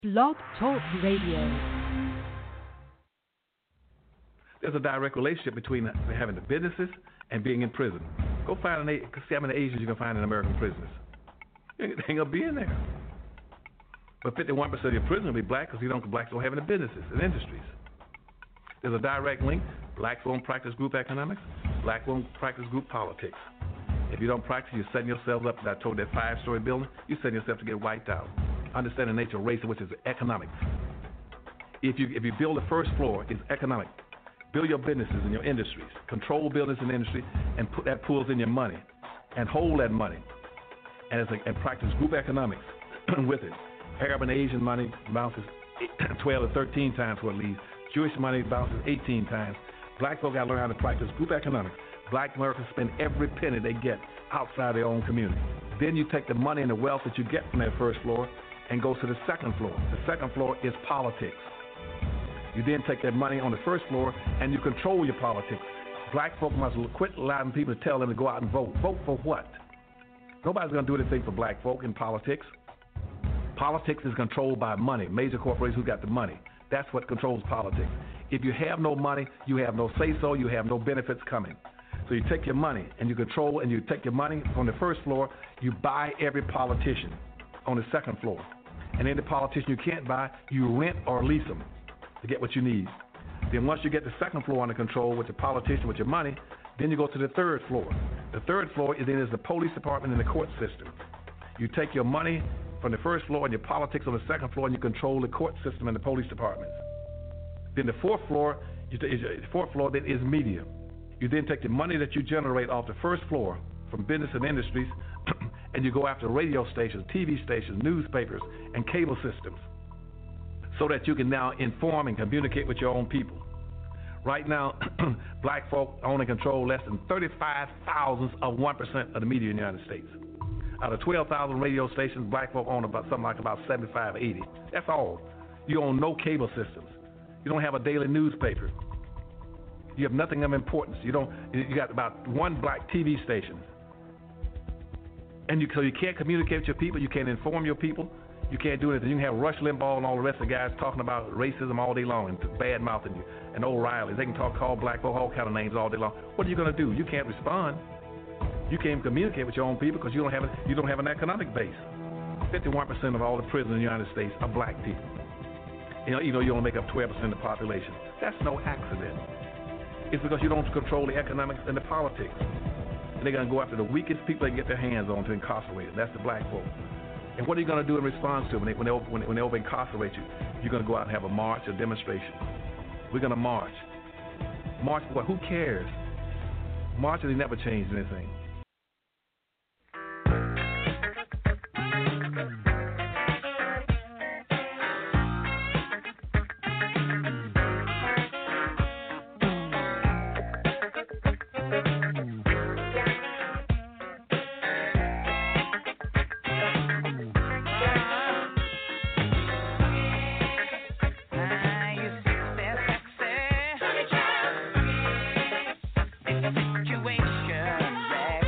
Blog Talk Radio. There's a direct relationship between having the businesses and being in prison. Go find see how many Asians you can find in American prisons. You ain't gonna be in there. But 51% of your prison will be black because blacks don't have any businesses and industries. There's a direct link. Blacks won't practice group economics. Blacks won't practice group politics. If you don't practice, you're setting yourself up. I told that 5-story building, you're setting yourself to get wiped out. Understand the nature of race, which is economics. If you build the first floor, it's economic. Build your businesses and your industries. Control business and industry, and put that pulls in your money, and hold that money, and practice group economics with it. Arab and Asian money bounces 12 to 13 times what it leaves. Jewish money bounces 18 times. Black folk got to learn how to practice group economics. Black Americans spend every penny they get outside their own community. Then you take the money and the wealth that you get from that first floor and go to the second floor. The second floor is politics. You then take that money on the first floor and you control your politics. Black folk must quit allowing people to tell them to go out and vote. Vote for what? Nobody's going to do anything for black folk in politics. Politics is controlled by money, major corporations who got the money. That's what controls politics. If you have no money, you have no say-so, you have no benefits coming. So you take your money and you control, and you take your money on the first floor, you buy every politician on the second floor. And any politician you can't buy, you rent or lease them to get what you need. Then once you get the second floor under control with the politician, with your money, then you go to the third floor. The third floor is the police department and the court system. You take your money from the first floor and your politics on the second floor, and you control the court system and the police departments. Then the fourth floor then is media. You then take the money that you generate off the first floor from business and industries, and you go after radio stations, TV stations, newspapers, and cable systems, so that you can now inform and communicate with your own people. Right now, black folk own and control less than 35 thousandths of 1% of the media in the United States. Out of 12,000 radio stations, black folk own about 75, 80. That's all. You own no cable systems. You don't have a daily newspaper. You have nothing of importance. You got about one black TV station. And so you can't communicate with your people. You can't inform your people. You can't do anything. You can have Rush Limbaugh and all the rest of the guys talking about racism all day long and bad-mouthing you. And O'Reilly. They can call black folk all kind of names all day long. What are you going to do? You can't respond. You can't communicate with your own people because you don't have an economic base. 51% of all the prisoners in the United States are black people. You only make up 12% of the population. That's no accident. It's because you don't control the economics and the politics. And they're going to go after the weakest people they can get their hands on to incarcerate them. That's the black folk. And what are you going to do in response to them when they over-incarcerate you? You're going to go out and have a march, a demonstration. We're going to march. March for what? Who cares? Marches, they never changed anything. Situation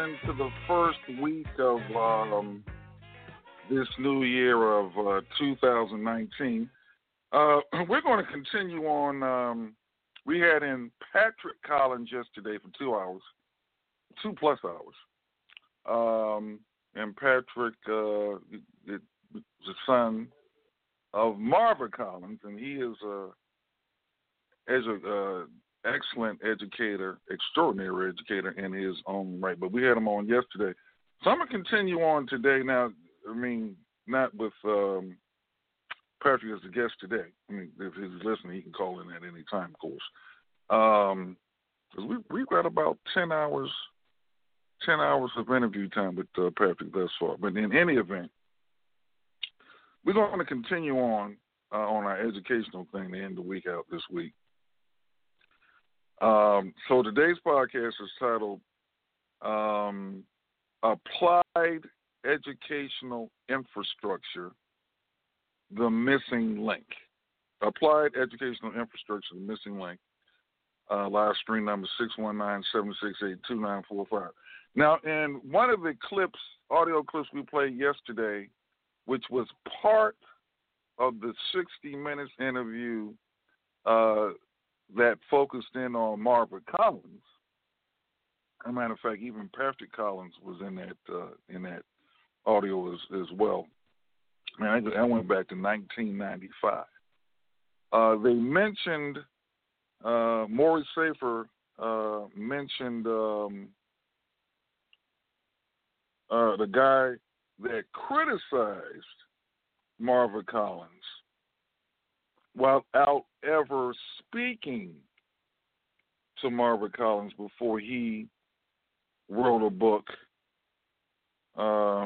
into the first week of this new year of 2019. We're going to continue on. We had in Patrick Collins yesterday for 2 hours, 2+ hours. And Patrick is the son of Marva Collins, and he is an excellent educator, extraordinary educator in his own right. But we had him on yesterday. So I'm going to continue on today now. I mean, not with Patrick as a guest today. I mean, if he's listening, he can call in at any time, of course. Because we've got about 10 hours of interview time with Patrick thus far. But in any event, we're going to continue on our educational thing to end the week out this week. So today's podcast is titled Applied Educational Infrastructure, The Missing Link. Applied Educational Infrastructure, The Missing Link. Live stream number 619-768-2945. Now, in one of the audio clips we played yesterday, which was part of the 60 Minutes interview that focused in on Marva Collins. As a matter of fact, even Patrick Collins was in that audio as well. And I went back to 1995. They mentioned Maury Safer mentioned the guy that criticized Marva Collins without ever speaking to Marva Collins before he wrote a book, or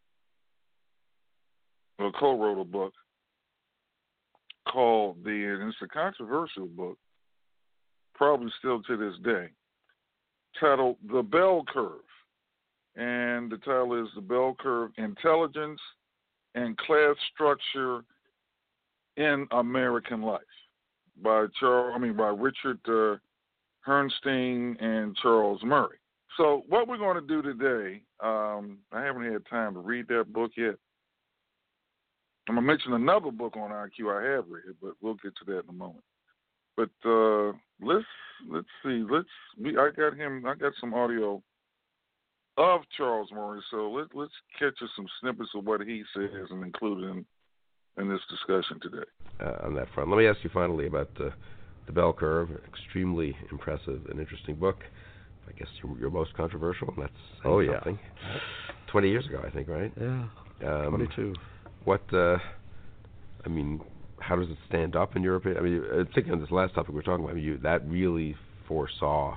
co-wrote a book called and it's a controversial book, probably still to this day, titled The Bell Curve. And the title is The Bell Curve, Intelligence and Class Structure in American Life by Richard Herrnstein and Charles Murray. So what we're going to do today, I haven't had time to read that book yet. I'm going to mention another book on IQ I have read, but we'll get to that in a moment. But let's see. I got some audio of Charles Murray, so let's catch us some snippets of what he says and include it in this discussion today. On that front, let me ask you finally about the Bell Curve. Extremely impressive and interesting book. I guess your most controversial, and that's saying something. 20 years ago, I think, right? Yeah, 22. What, how does it stand up in your opinion? I mean, thinking on this last topic we're talking about, that really foresaw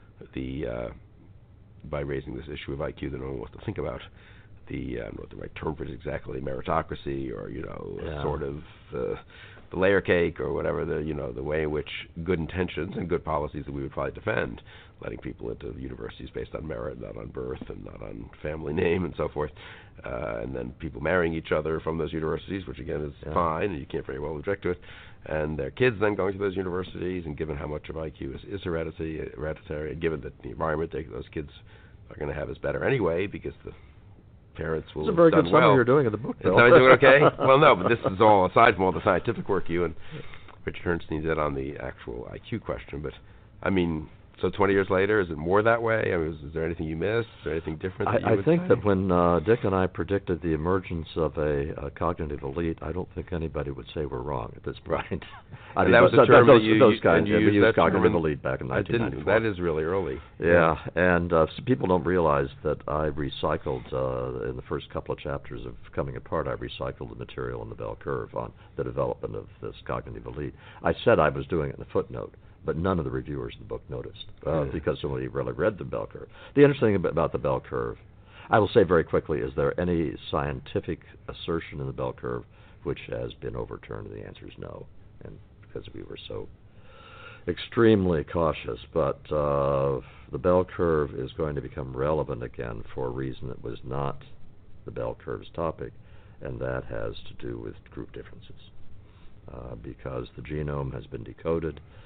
by raising this issue of IQ that no one wants to think about, I don't know what the right term for it is exactly, meritocracy, or, sort of the layer cake, or whatever, the way in which good intentions and good policies that we would probably defend, letting people into universities based on merit, not on birth, and not on family name, and so forth, and then people marrying each other from those universities, which again is fine, and you can't very well object to it, and their kids then going to those universities, and given how much of IQ is hereditary, and given that the environment those kids are going to have is better anyway, because the parents will. It's a very good summary you're doing in the book, Bill. Am I doing okay? Well, no, but this is all aside from all the scientific work you and Richard Herrnstein did on the actual IQ question. But so 20 years later, is it more that way? Is there anything you missed? Is there anything different that you would think say? that when Dick and I predicted the emergence of a cognitive elite, I don't think anybody would say we're wrong at this point. That was the term those guys used cognitive elite back in 1994. That is really early. Yeah, and people don't realize that I recycled, in the first couple of chapters of Coming Apart, I recycled the material in the Bell Curve on the development of this cognitive elite. I said I was doing it in a footnote, but none of the reviewers of the book noticed because nobody really read the Bell Curve. The interesting thing about the Bell Curve, I will say very quickly, is there any scientific assertion in the Bell Curve which has been overturned? And the answer is no, and because we were so extremely cautious. But the Bell Curve is going to become relevant again for a reason that was not the Bell Curve's topic, and that has to do with group differences. Because the genome has been decoded,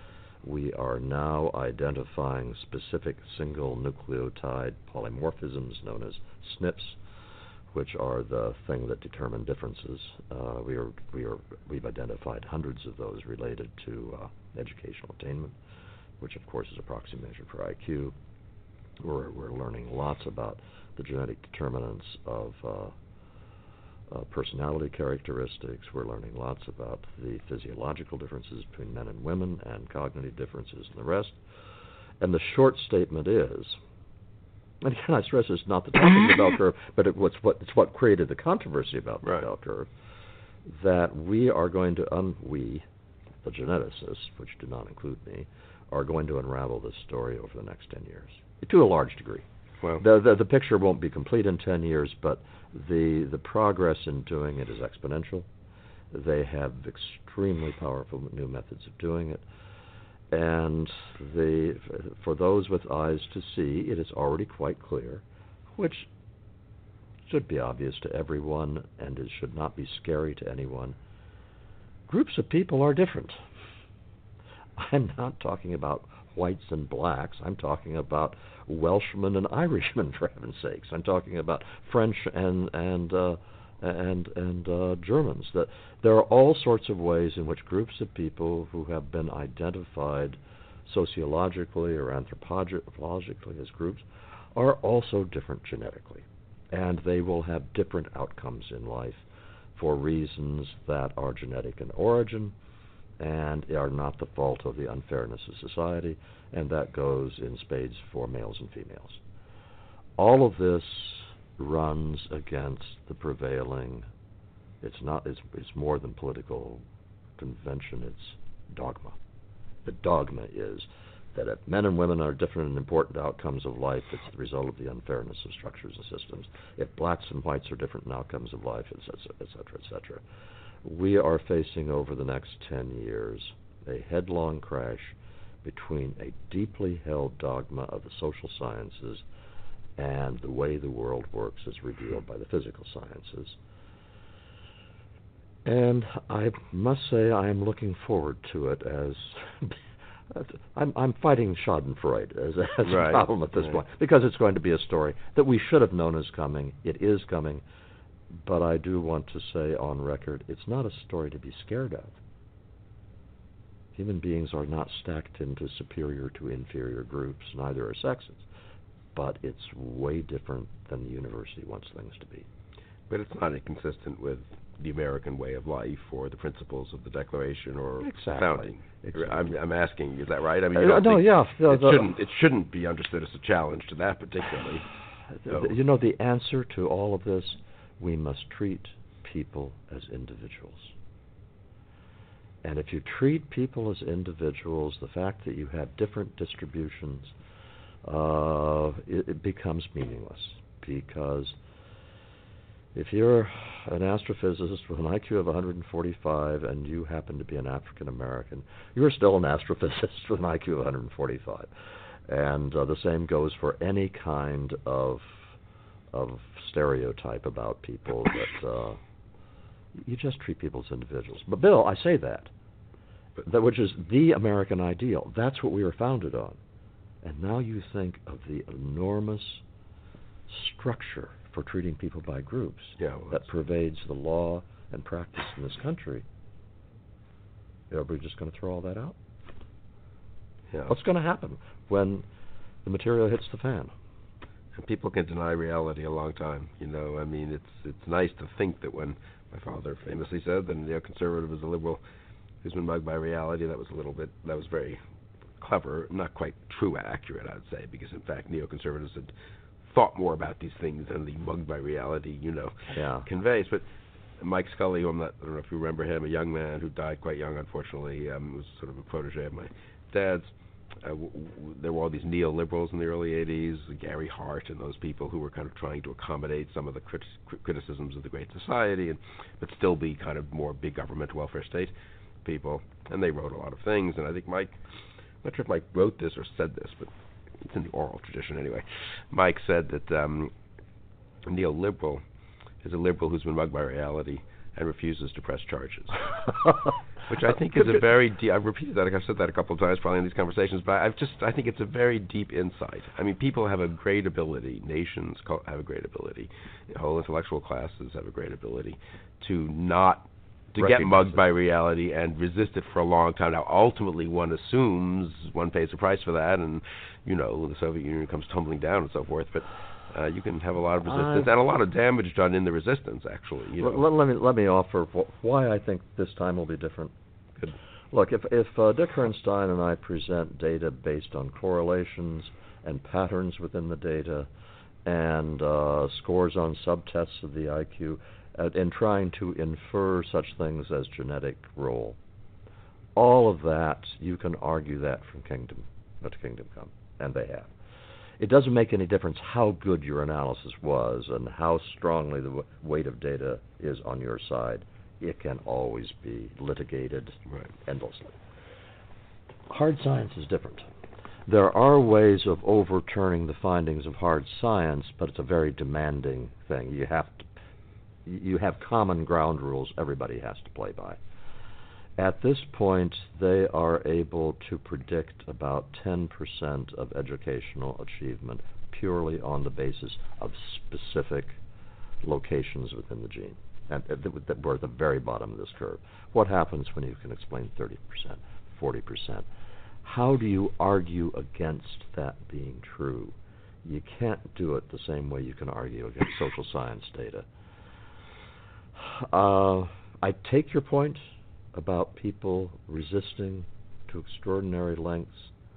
We are now identifying specific single nucleotide polymorphisms known as SNPs, which are the thing that determine differences. We've identified hundreds of those related to educational attainment, which of course is a proxy measure for IQ. We're learning lots about the genetic determinants of personality characteristics. We're learning lots about the physiological differences between men and women and cognitive differences and the rest. And the short statement is, and again I stress it's not the top of the bell curve, but it's what created the controversy about the bell curve, that we are going to, we, the geneticists, which do not include me, are going to unravel this story over the next 10 years, to a large degree. Well, the picture won't be complete in 10 years, but the progress in doing it is exponential. They have extremely powerful new methods of doing it. And for those with eyes to see, it is already quite clear, which should be obvious to everyone and it should not be scary to anyone. Groups of people are different. I'm not talking about whites and blacks. I'm talking about Welshmen and Irishmen, for heaven's sakes. I'm talking about French and Germans. That there are all sorts of ways in which groups of people who have been identified sociologically or anthropologically as groups are also different genetically, and they will have different outcomes in life for reasons that are genetic in origin and are not the fault of the unfairness of society, and that goes in spades for males and females. All of this runs against the prevailing, it's more than political convention, it's dogma. The dogma is that if men and women are different in important outcomes of life, it's the result of the unfairness of structures and systems. If blacks and whites are different in outcomes of life, et cetera. We are facing over the next 10 years a headlong crash between a deeply held dogma of the social sciences and the way the world works as revealed by the physical sciences. And I must say I am looking forward to it as I'm fighting Schadenfreude as a problem at this point, because it's going to be a story that we should have known is coming. It is coming. But I do want to say on record, it's not a story to be scared of. Human beings are not stacked into superior to inferior groups, neither are sexes. But it's way different than the university wants things to be. But it's not inconsistent with the American way of life or the principles of the Declaration or founding. Exactly. I'm asking, is that right? I mean, it shouldn't be understood as a challenge to that particularly. You know, the answer to all of this, we must treat people as individuals. And if you treat people as individuals, the fact that you have different distributions, it becomes meaningless. Because if you're an astrophysicist with an IQ of 145 and you happen to be an African American, you're still an astrophysicist with an IQ of 145. And the same goes for any kind of stereotype about people that you just treat people as individuals. But Bill, I say that which is the American ideal. That's what we were founded on. And now you think of the enormous structure for treating people by groups that pervades the law and practice in this country. Are we just going to throw all that out? Yeah. What's going to happen when the material hits the fan? And people can deny reality a long time. You know, I mean, it's nice to think that when my father famously said that a neoconservative is a liberal who's been mugged by reality, that was very clever, not quite true accurate, I would say, because in fact neoconservatives had thought more about these things than the mugged by reality, conveys. But Mike Scully, I don't know if you remember him, a young man who died quite young, unfortunately, was sort of a protege of my dad's. There were all these neoliberals in the early 80s, Gary Hart and those people who were kind of trying to accommodate some of the criticisms of the Great Society, but still be kind of more big government, welfare state people. And they wrote a lot of things, and I think Mike, I'm not sure if Mike wrote this or said this, but it's in the oral tradition anyway. Mike said that a neoliberal is a liberal who's been mugged by reality and refuses to press charges. Which I think is a very deep. I've repeated that. I've said that a couple of times, probably in these conversations. But I think it's a very deep insight. I mean, people have a great ability. Nations have a great ability. Whole intellectual classes have a great ability to get mugged by reality and resist it for a long time. Now, ultimately, one assumes one pays a price for that, and the Soviet Union comes tumbling down and so forth. But you can have a lot of resistance and a lot of damage done in the resistance, actually. Let me offer why I think this time will be different. Good. Look, if Dick Herrnstein and I present data based on correlations and patterns within the data and scores on subtests of the IQ, in trying to infer such things as genetic role, all of that, you can argue that from Kingdom Come, and they have. It doesn't make any difference how good your analysis was and how strongly the weight of data is on your side. It can always be litigated endlessly. Hard science is different. There are ways of overturning the findings of hard science, but it's a very demanding thing. You have common ground rules everybody has to play by. At this point, they are able to predict about 10% of educational achievement purely on the basis of specific locations within the gene. And we're at the very bottom of this curve. What happens when you can explain 30%, 40%? How do you argue against that being true? You can't do it the same way you can argue against social science data. I take your point about people resisting to extraordinary lengths.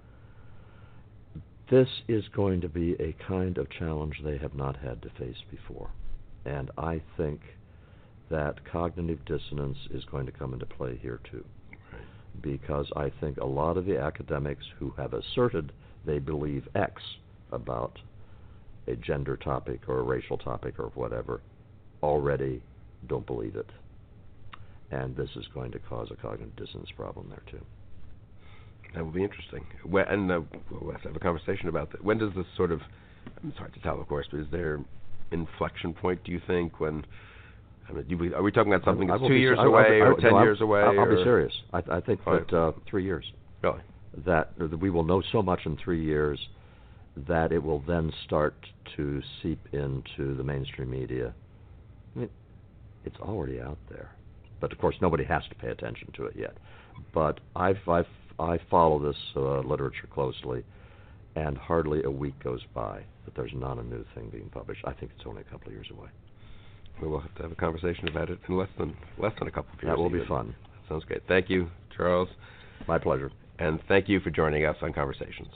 This is going to be a kind of challenge they have not had to face before. And I think that cognitive dissonance is going to come into play here too. Right. Because I think a lot of the academics who have asserted they believe X about a gender topic or a racial topic or whatever already don't believe it. And this is going to cause a cognitive dissonance problem there too. That will be interesting. We'll have to have a conversation about that. When does this sort of, it's hard to tell, of course, but is there inflection point, do you think, when, are we talking about something that's 2 years away or 10 years away? I'll be serious. I think that 3 years. Really? That we will know so much in 3 years that it will then start to seep into the mainstream media. I mean, it's already out there. But, of course, nobody has to pay attention to it yet. But I follow this literature closely, and hardly a week goes by that there's not a new thing being published. I think it's only a couple of years away. We'll have to have a conversation about it in less than a couple of years. That will be fun. That sounds great. Thank you, Charles. My pleasure. And thank you for joining us on Conversations.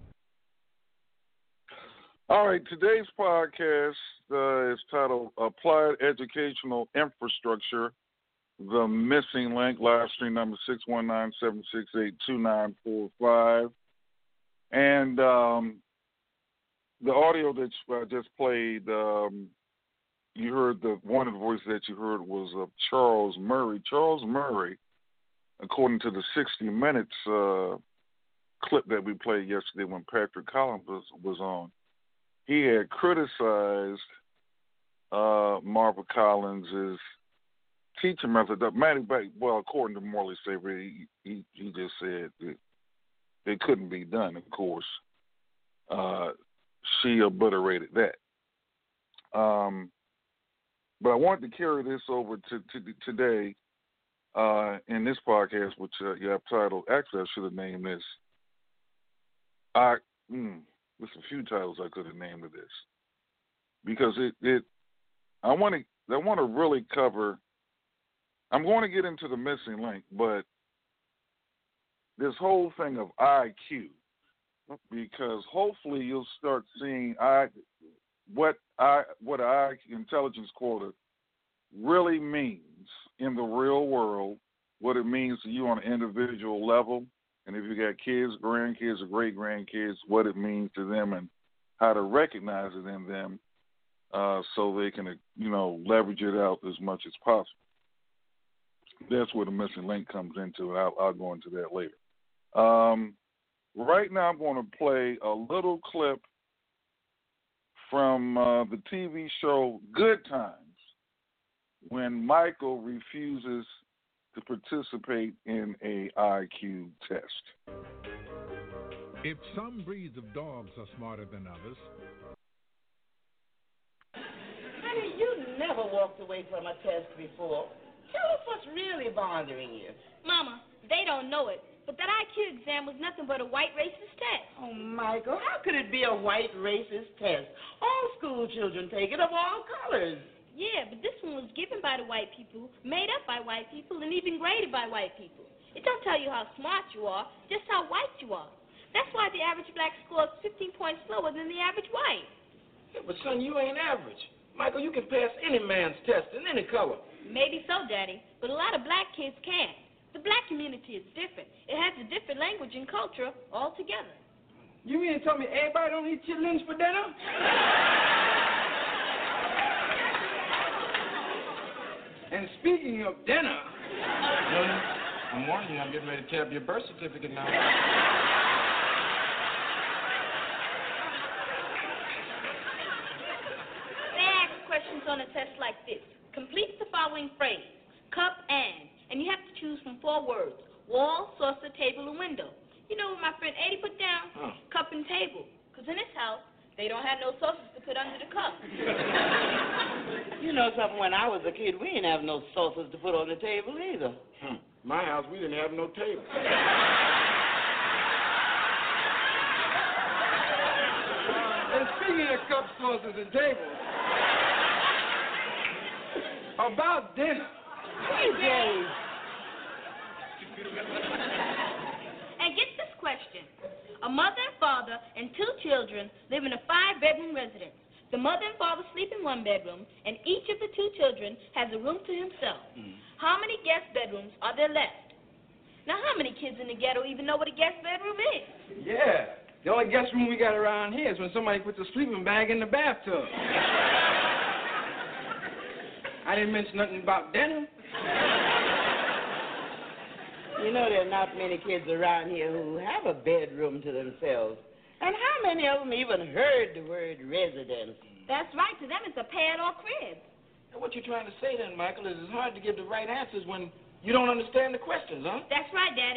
All right, today's podcast is titled Applied Educational Infrastructure, The Missing Link, live stream number 619-768-2945. And the audio that I just played, you heard one of the voices that you heard was of Charles Murray. Charles Murray, according to the 60 Minutes clip that we played yesterday when Patrick Collins was on, he had criticized Marva Collins' teaching method. Well, according to Morley Saber, he just said that it couldn't be done, of course. She obliterated that. But I wanted to carry this over to today in this podcast, which you have titled, actually I should have named this. There's a few titles I could have named to this. Because I want to really cover, I'm going to get into the missing link, but this whole thing of IQ, because hopefully you'll start seeing what IQ intelligence quota really means in the real world, what it means to you on an individual level, and if you got kids, grandkids, or great-grandkids, what it means to them and how to recognize it in them so they can, leverage it out as much as possible. That's where the missing link comes into, and I'll go into that later. Right now I'm going to play a little clip from the TV show Good Times when Michael refuses to participate in a IQ test. If some breeds of dogs are smarter than others. Honey, you never walked away from a test before. Tell us what's really bothering you. Mama, they don't know it, but that IQ exam was nothing but a white racist test. Oh, Michael, how could it be a white racist test? All school children take it of all colors. Yeah, but this one was given by the white people, made up by white people, and even graded by white people. It don't tell you how smart you are, just how white you are. That's why the average black scores 15 points lower than the average white. Yeah, but son, you ain't average. Michael, you can pass any man's test in any color. Maybe so, Daddy, but a lot of black kids can't. The black community is different. It has a different language and culture altogether. You mean to tell me everybody don't eat chitlins for dinner? And speaking of dinner, Lily, I'm warning you, I'm getting ready to tear up your birth certificate now. They ask questions on a test like this. Complete the following phrase, cup and you have to choose from 4 words, wall, saucer, table, and window. You know what my friend Eddie put down? Cup and table, because in his house, they don't have no saucers to put under the cup. You know something, when I was a kid, we didn't have no saucers to put on the table either. My house, we didn't have no table. And speaking of cups, saucers, and tables, about dinner. Hey, Dave. And get this question. A mother and father and 2 children live in a 5-bedroom residence. The mother and father sleep in 1 bedroom, and each of the 2 children has a room to himself. How many guest bedrooms are there left? Now, how many kids in the ghetto even know what a guest bedroom is? Yeah. The only guest room we got around here is when somebody puts a sleeping bag in the bathtub. I didn't mention nothing about dinner. You know there are not many kids around here who have a bedroom to themselves. And how many of them even heard the word residence? That's right. To them, it's a pad or crib. And what you're trying to say then, Michael, is it's hard to give the right answers when you don't understand the questions, huh? That's right, Daddy.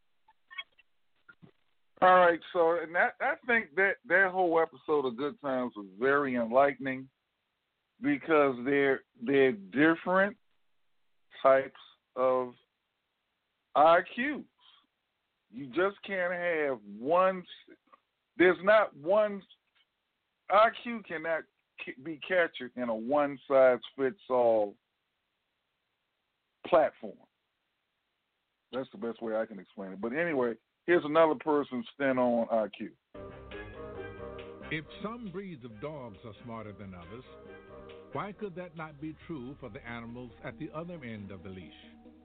All right, so and I think that whole episode of Good Times was very enlightening because they're different types of IQs. You just can't have one. There's not one. IQ cannot be captured in a one-size-fits-all platform. That's the best way I can explain it. But anyway, here's another person's spin on IQ. If some breeds of dogs are smarter than others, why could that not be true for the animals at the other end of the leash?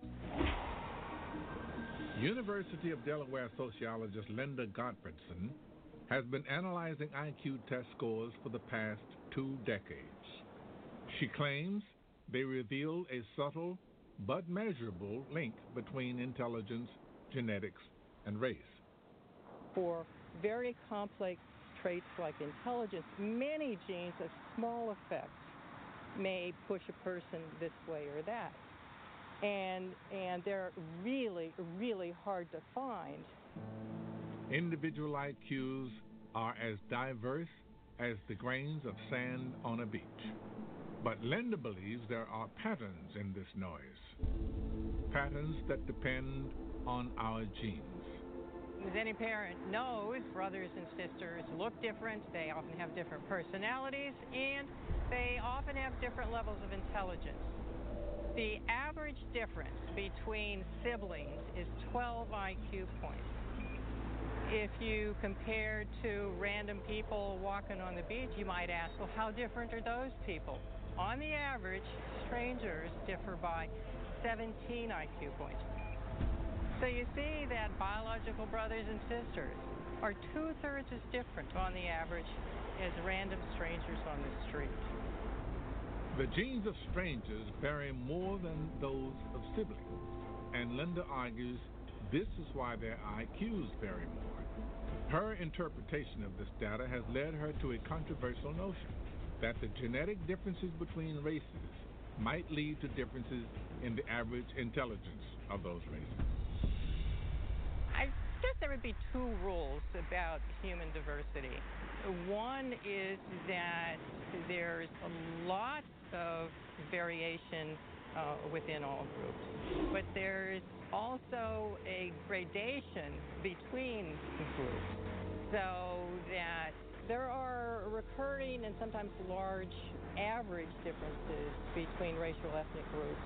University of Delaware sociologist Linda Gottfredson has been analyzing IQ test scores for the past 2 decades. She claims they reveal a subtle but measurable link between intelligence, genetics, and race. For very complex traits like intelligence, many genes of small effects may push a person this way or that. And they're really, really hard to find. Individual IQs are as diverse as the grains of sand on a beach. But Linda believes there are patterns in this noise. Patterns that depend on our genes. As any parent knows, brothers and sisters look different, they often have different personalities, and they often have different levels of intelligence. The average difference between siblings is 12 IQ points. If you compare to random people walking on the beach, you might ask, well, how different are those people? On the average, strangers differ by 17 IQ points. So you see that biological brothers and sisters are 2/3 as different on the average as random strangers on the street. The genes of strangers vary more than those of siblings, and Linda argues this is why their IQs vary more. Her interpretation of this data has led her to a controversial notion that the genetic differences between races might lead to differences in the average intelligence of those races. I guess there would be two rules about human diversity. One is that there's a lot of variation within all groups, but there's also a gradation between groups, so that there are recurring and sometimes large average differences between racial ethnic groups.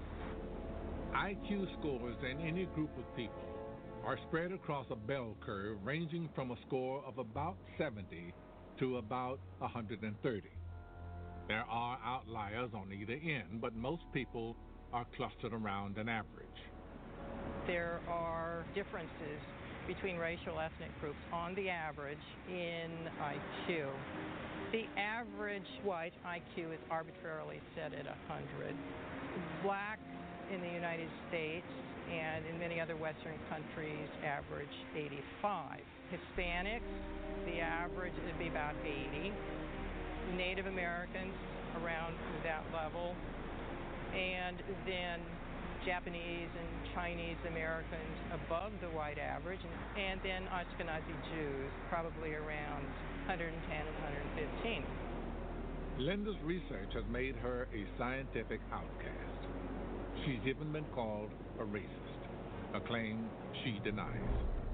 IQ scores in any group of people are spread across a bell curve ranging from a score of about 70 to about 130. There are outliers on either end, but most people are clustered around an average. There are differences between racial ethnic groups on the average in IQ. The average white IQ is arbitrarily set at 100. Blacks in the United States and in many other Western countries average 85. Hispanics, the average would be about 80. Native Americans around that level. And then Japanese and Chinese Americans above the white average, and then Ashkenazi Jews probably around 110 and 115. Linda's research has made her a scientific outcast. She's even been called a racist, a claim she denies.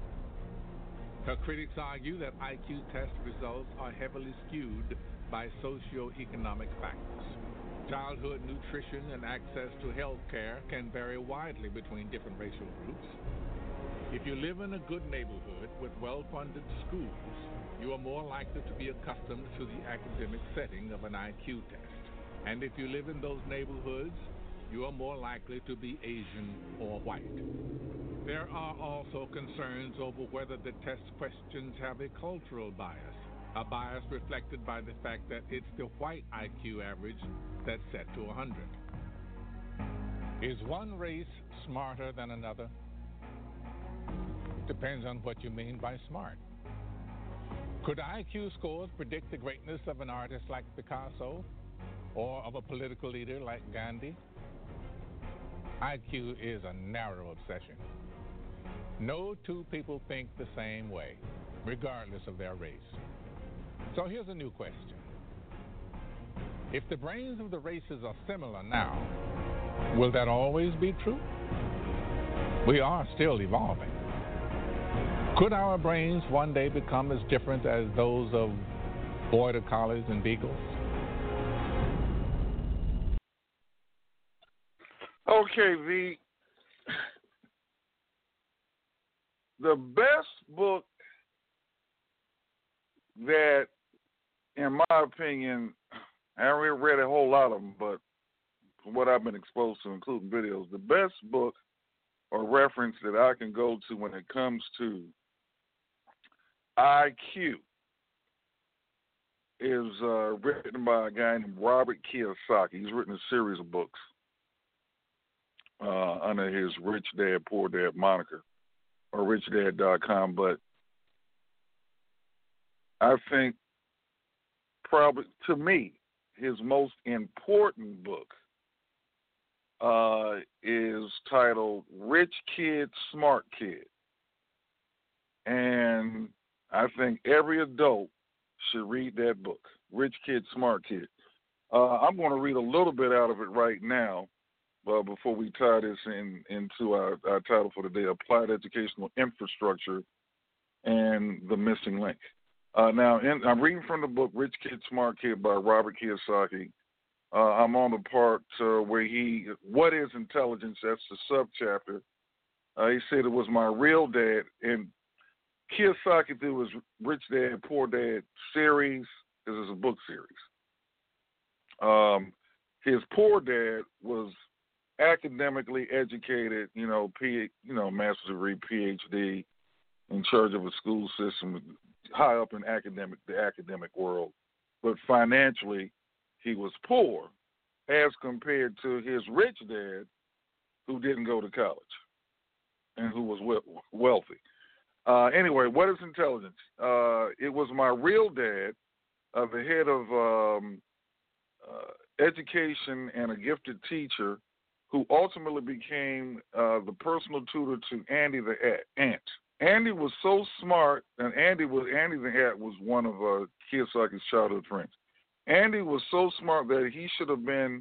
Her critics argue that IQ test results are heavily skewed by socioeconomic factors. Childhood nutrition and access to health care can vary widely between different racial groups. If you live in a good neighborhood with well-funded schools, you are more likely to be accustomed to the academic setting of an IQ test. And if you live in those neighborhoods, you are more likely to be Asian or white. There are also concerns over whether the test questions have a cultural bias, a bias reflected by the fact that it's the white IQ average that's set to 100. Is one race smarter than another? Depends on what you mean by smart. Could IQ scores predict the greatness of an artist like Picasso or of a political leader like Gandhi? IQ is a narrow obsession. No two people think the same way, regardless of their race. So here's a new question. If the brains of the races are similar now, will that always be true? We are still evolving. Could our brains one day become as different as those of border collies and beagles? Okay, the best book that, in my opinion, I haven't really read a whole lot of them, but from what I've been exposed to, including videos, the best book or reference that I can go to when it comes to IQ is written by a guy named Robert Kiyosaki. He's written a series of books under his Rich Dad, Poor Dad moniker, or richdad.com. But I think probably, to me, his most important book is titled Rich Kid, Smart Kid. And I think every adult should read that book, Rich Kid, Smart Kid. I'm going to read a little bit out of it right now before we tie this into our title for today, Applied Educational Infrastructure and the Missing Link. Now, I'm reading from the book Rich Kid, Smart Kid by Robert Kiyosaki. I'm on the part where what is intelligence? That's the subchapter. He said it was my real dad, and Kiyosaki did his Rich Dad, Poor Dad series. This is a book series. His poor dad was academically educated, master's degree, PhD, in charge of a school system, high up in the academic world. But financially, he was poor as compared to his rich dad, who didn't go to college and who was wealthy. Anyway, what is intelligence? It was my real dad, the head of education and a gifted teacher who ultimately became the personal tutor to Andy the Ant. Andy was so smart, and Andy the Ant was one of Kiyosaki's childhood friends. Andy was so smart that he should have been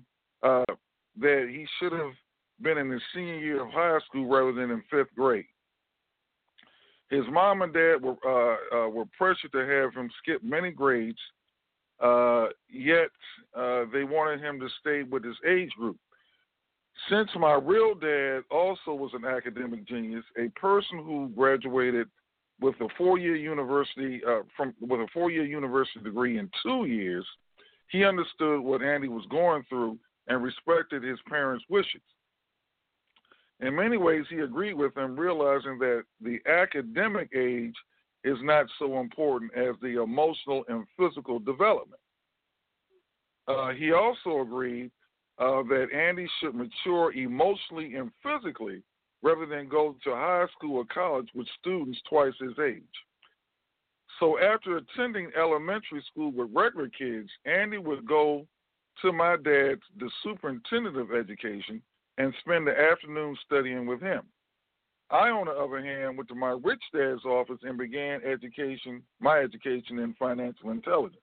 in his senior year of high school rather than in 5th grade. His mom and dad were pressured to have him skip many grades, yet they wanted him to stay with his age group. Since my real dad also was an academic genius, a person who graduated with a 4-year university degree in 2 years, he understood what Andy was going through and respected his parents' wishes. In many ways, he agreed with them, realizing that the academic age is not so important as the emotional and physical development. He also agreed that Andy should mature emotionally and physically rather than go to high school or college with students twice his age. So after attending elementary school with regular kids, Andy would go to my dad, the superintendent of education, and spend the afternoon studying with him. I, on the other hand, went to my rich dad's office and began my education in financial intelligence.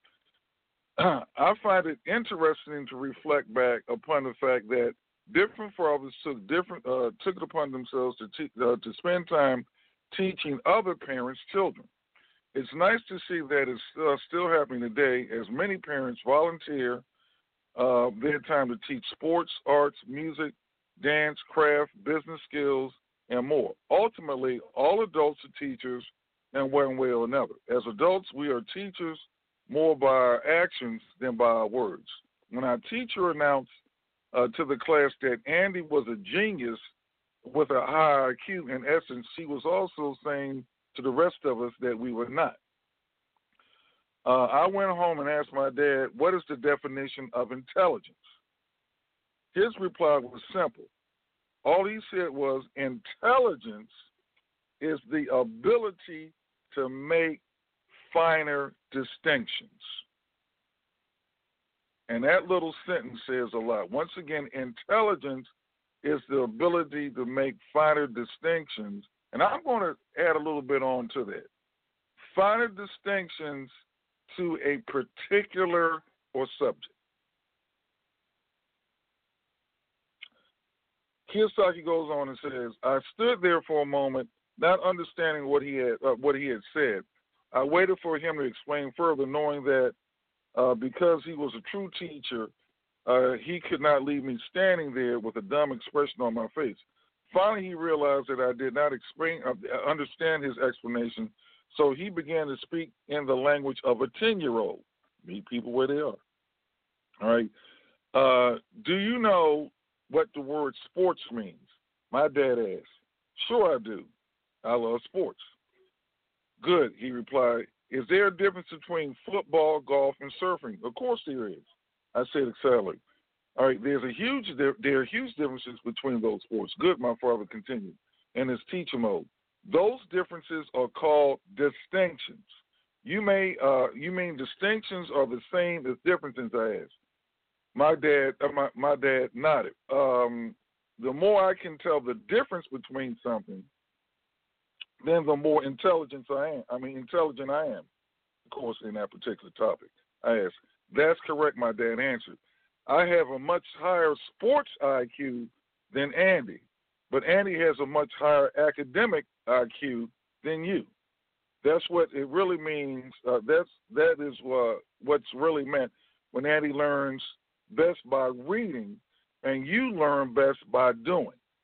I find it interesting to reflect back upon the fact that different fathers took it upon themselves to spend time teaching other parents' children. It's nice to see that it's still happening today, as many parents volunteer their time to teach sports, arts, music, dance, craft, business skills, and more. Ultimately, all adults are teachers in one way or another. As adults, we are teachers more by our actions than by our words. When our teacher announced to the class that Andy was a genius with a high IQ, in essence, she was also saying to the rest of us that we were not. I went home and asked my dad, what is the definition of intelligence? His reply was simple. All he said was, intelligence is the ability to make finer distinctions. And that little sentence says a lot. Once again, intelligence is the ability to make finer distinctions. And I'm going to add a little bit on to that. Finer distinctions to a particular or subject. Kiyosaki goes on and says, I stood there for a moment, not understanding what he had said. I waited for him to explain further, knowing that because he was a true teacher, he could not leave me standing there with a dumb expression on my face. Finally, he realized that I did not understand his explanation, so he began to speak in the language of a 10-year-old. Meet people where they are. All right. Do you know what the word sports means? My dad asked. Sure I do. I love sports. Good, he replied. Is there a difference between football, golf, and surfing? Of course there is. I said excitedly. All right, there are huge differences between those sports. Good, my father continued in his teacher mode. Those differences are called distinctions. You mean distinctions are the same as differences? I asked. My dad nodded. The more I can tell the difference between something, then the more intelligent I am. Of course, in that particular topic. I asked. That's correct, my dad answered. I have a much higher sports IQ than Andy, but Andy has a much higher academic IQ than you. That's what it really means. That is what's really meant when Andy learns best by reading and you learn best by doing.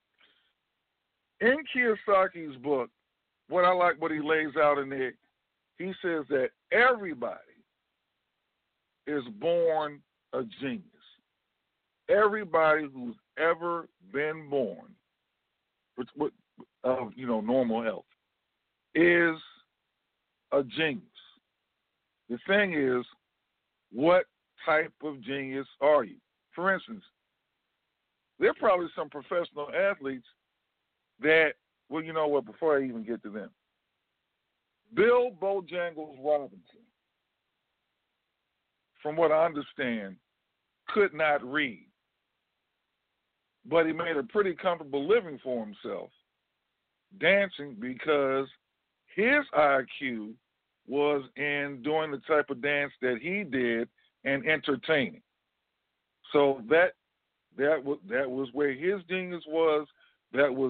In Kiyosaki's book, what I like what he lays out in there, he says that everybody is born a genius. Everybody who's ever been born with normal health is a genius. The thing is, what type of genius are you? For instance, there are probably some professional athletes that, well, you know what, before I even get to them, Bill Bojangles Robinson, from what I understand, could not read. But he made a pretty comfortable living for himself dancing because his IQ was in doing the type of dance that he did and entertaining. So that was where his genius was. That was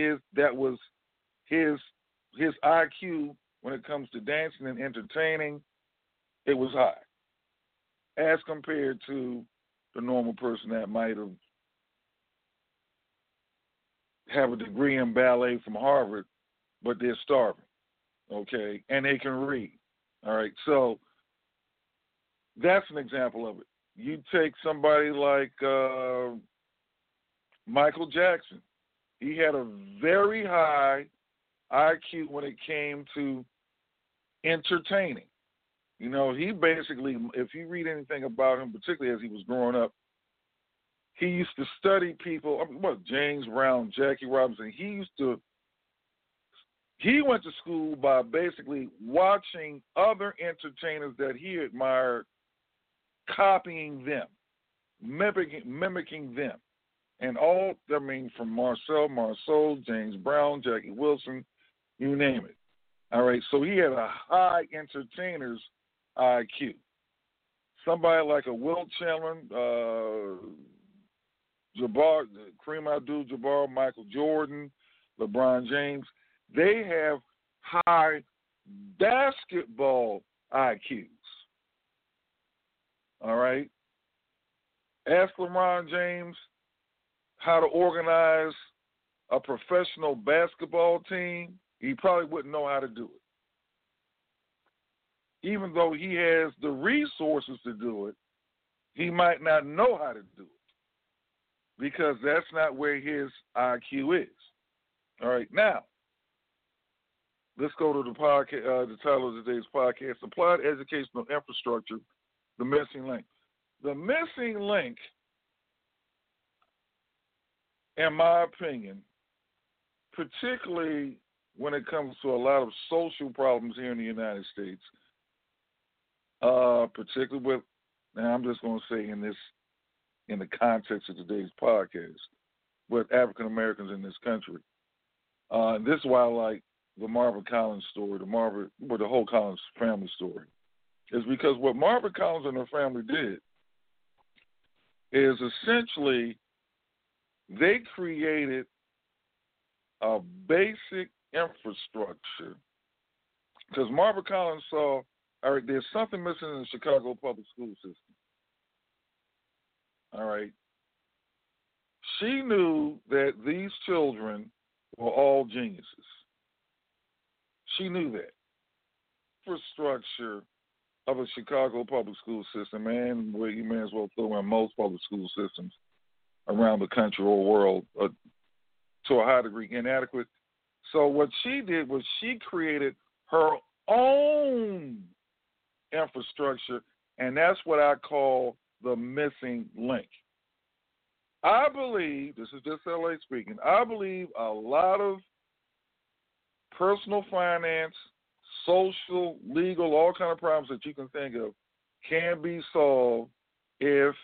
his IQ when it comes to dancing and entertaining. It was high as compared to the normal person that might have a degree in ballet from Harvard, but they're starving, okay, and they can read, all right? So that's an example of it. You take somebody like Michael Jackson. He had a very high IQ when it came to entertaining. You know, he basically, if you read anything about him, particularly as he was growing up, he used to study people, James Brown, Jackie Robinson. He went to school by basically watching other entertainers that he admired, copying them, mimicking them. And from Marceau, James Brown, Jackie Wilson, you name it. All right, so he had a high entertainer's IQ. Somebody like a Wilt Chamberlain, Kareem Abdul-Jabbar, Michael Jordan, LeBron James, they have high basketball IQs. All right? Ask LeBron James how to organize a professional basketball team, he probably wouldn't know how to do it. Even though he has the resources to do it, he might not know how to do it because that's not where his IQ is. All right, now, let's go to the podcast. The title of today's podcast, Applied Educational Infrastructure, The Missing Link. The missing link, in my opinion, particularly when it comes to a lot of social problems here in the United States, particularly with, now I'm just going to say in the context of today's podcast, with African Americans in this country. And this is why I like the Marvin Collins story, the whole Collins family story, is because what Marvin Collins and her family did is essentially they created a basic infrastructure because Marvin Collins saw, all right, there's something missing in the Chicago public school system. All right. She knew that these children were all geniuses. She knew that. Infrastructure of a Chicago public school system, and where you may as well throw in most public school systems around the country or world, to a high degree inadequate. So what she did was she created her own infrastructure, and that's what I call the missing link. I believe, this is just LA speaking, I believe a lot of personal finance, social, legal, all kind of problems that you can think of can be solved if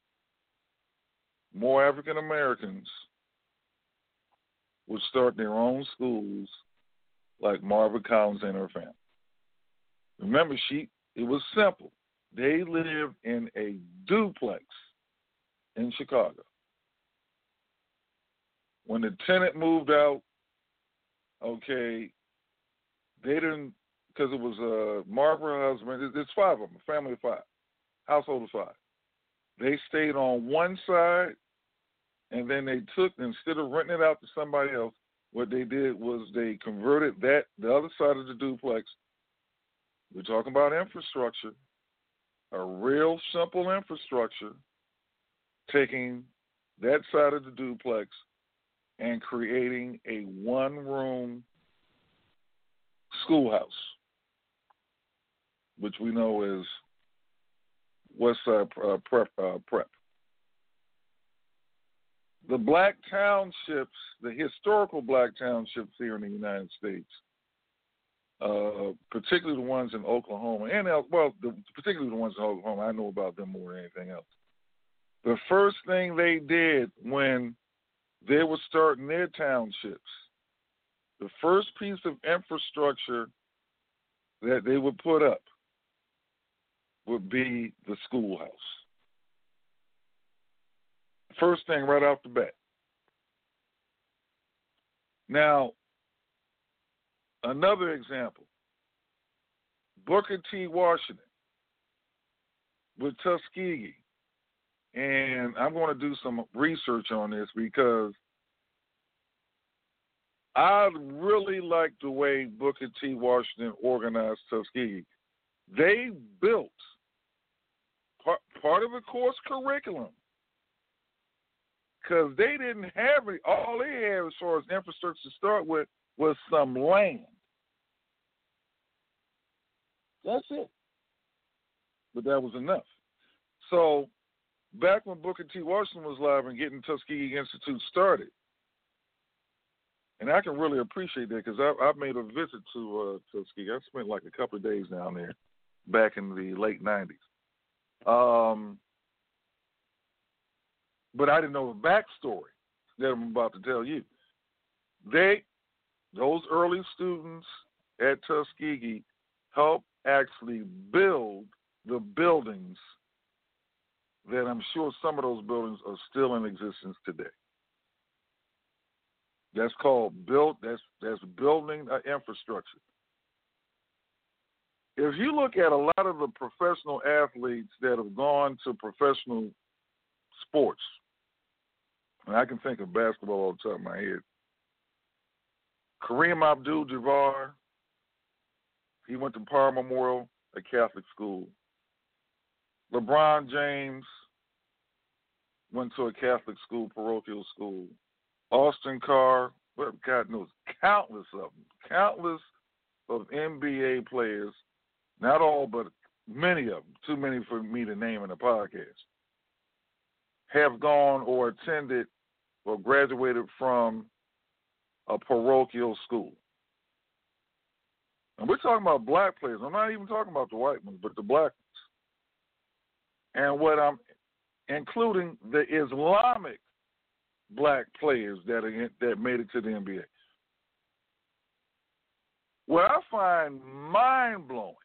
more African Americans would start their own schools like Marvin Collins and her family. Remember, it was simple. They lived in a duplex in Chicago. When the tenant moved out, okay, they didn't, because it was Marvin, her husband, it's five of them, a family of five, household of five. They stayed on one side, and then they took, instead of renting it out to somebody else, what they did was they converted the other side of the duplex. We're talking about infrastructure, a real simple infrastructure, taking that side of the duplex and creating a one-room schoolhouse, which we know as Westside Prep. The black townships, the historical black townships here in the United States, particularly the ones in Oklahoma, particularly the ones in Oklahoma, I know about them more than anything else. the first thing they did when they were starting their townships, the first piece of infrastructure that they would put up would be the schoolhouse. First thing right off the bat. Now, another example, Booker T. Washington with Tuskegee. And I'm going to do some research on this because I really like the way Booker T. Washington organized Tuskegee. They built part of the course curriculum because they didn't have it. All they had as far as infrastructure to start with was some land. That's it. But that was enough. So back when Booker T. Washington was alive and getting Tuskegee Institute started, and I can really appreciate that because I've made a visit to Tuskegee. I spent like a couple of days down there back in the late 90s. But I didn't know the backstory that I'm about to tell you. Those early students at Tuskegee helped actually build the buildings that I'm sure some of those buildings are still in existence today. That's called that's building an infrastructure. If you look at a lot of the professional athletes that have gone to professional sports, and I can think of basketball off the top of my head, Kareem Abdul-Jabbar, he went to Par Memorial, a Catholic school. LeBron James went to a Catholic school, parochial school. Austin Carr, well, God knows, countless of NBA players, not all, but many of them, too many for me to name in a podcast, have gone or attended or graduated from a parochial school. And we're talking about black players. I'm not even talking about the white ones, but the black ones. And what I'm including the Islamic black players that made it to the NBA. What I find mind-blowing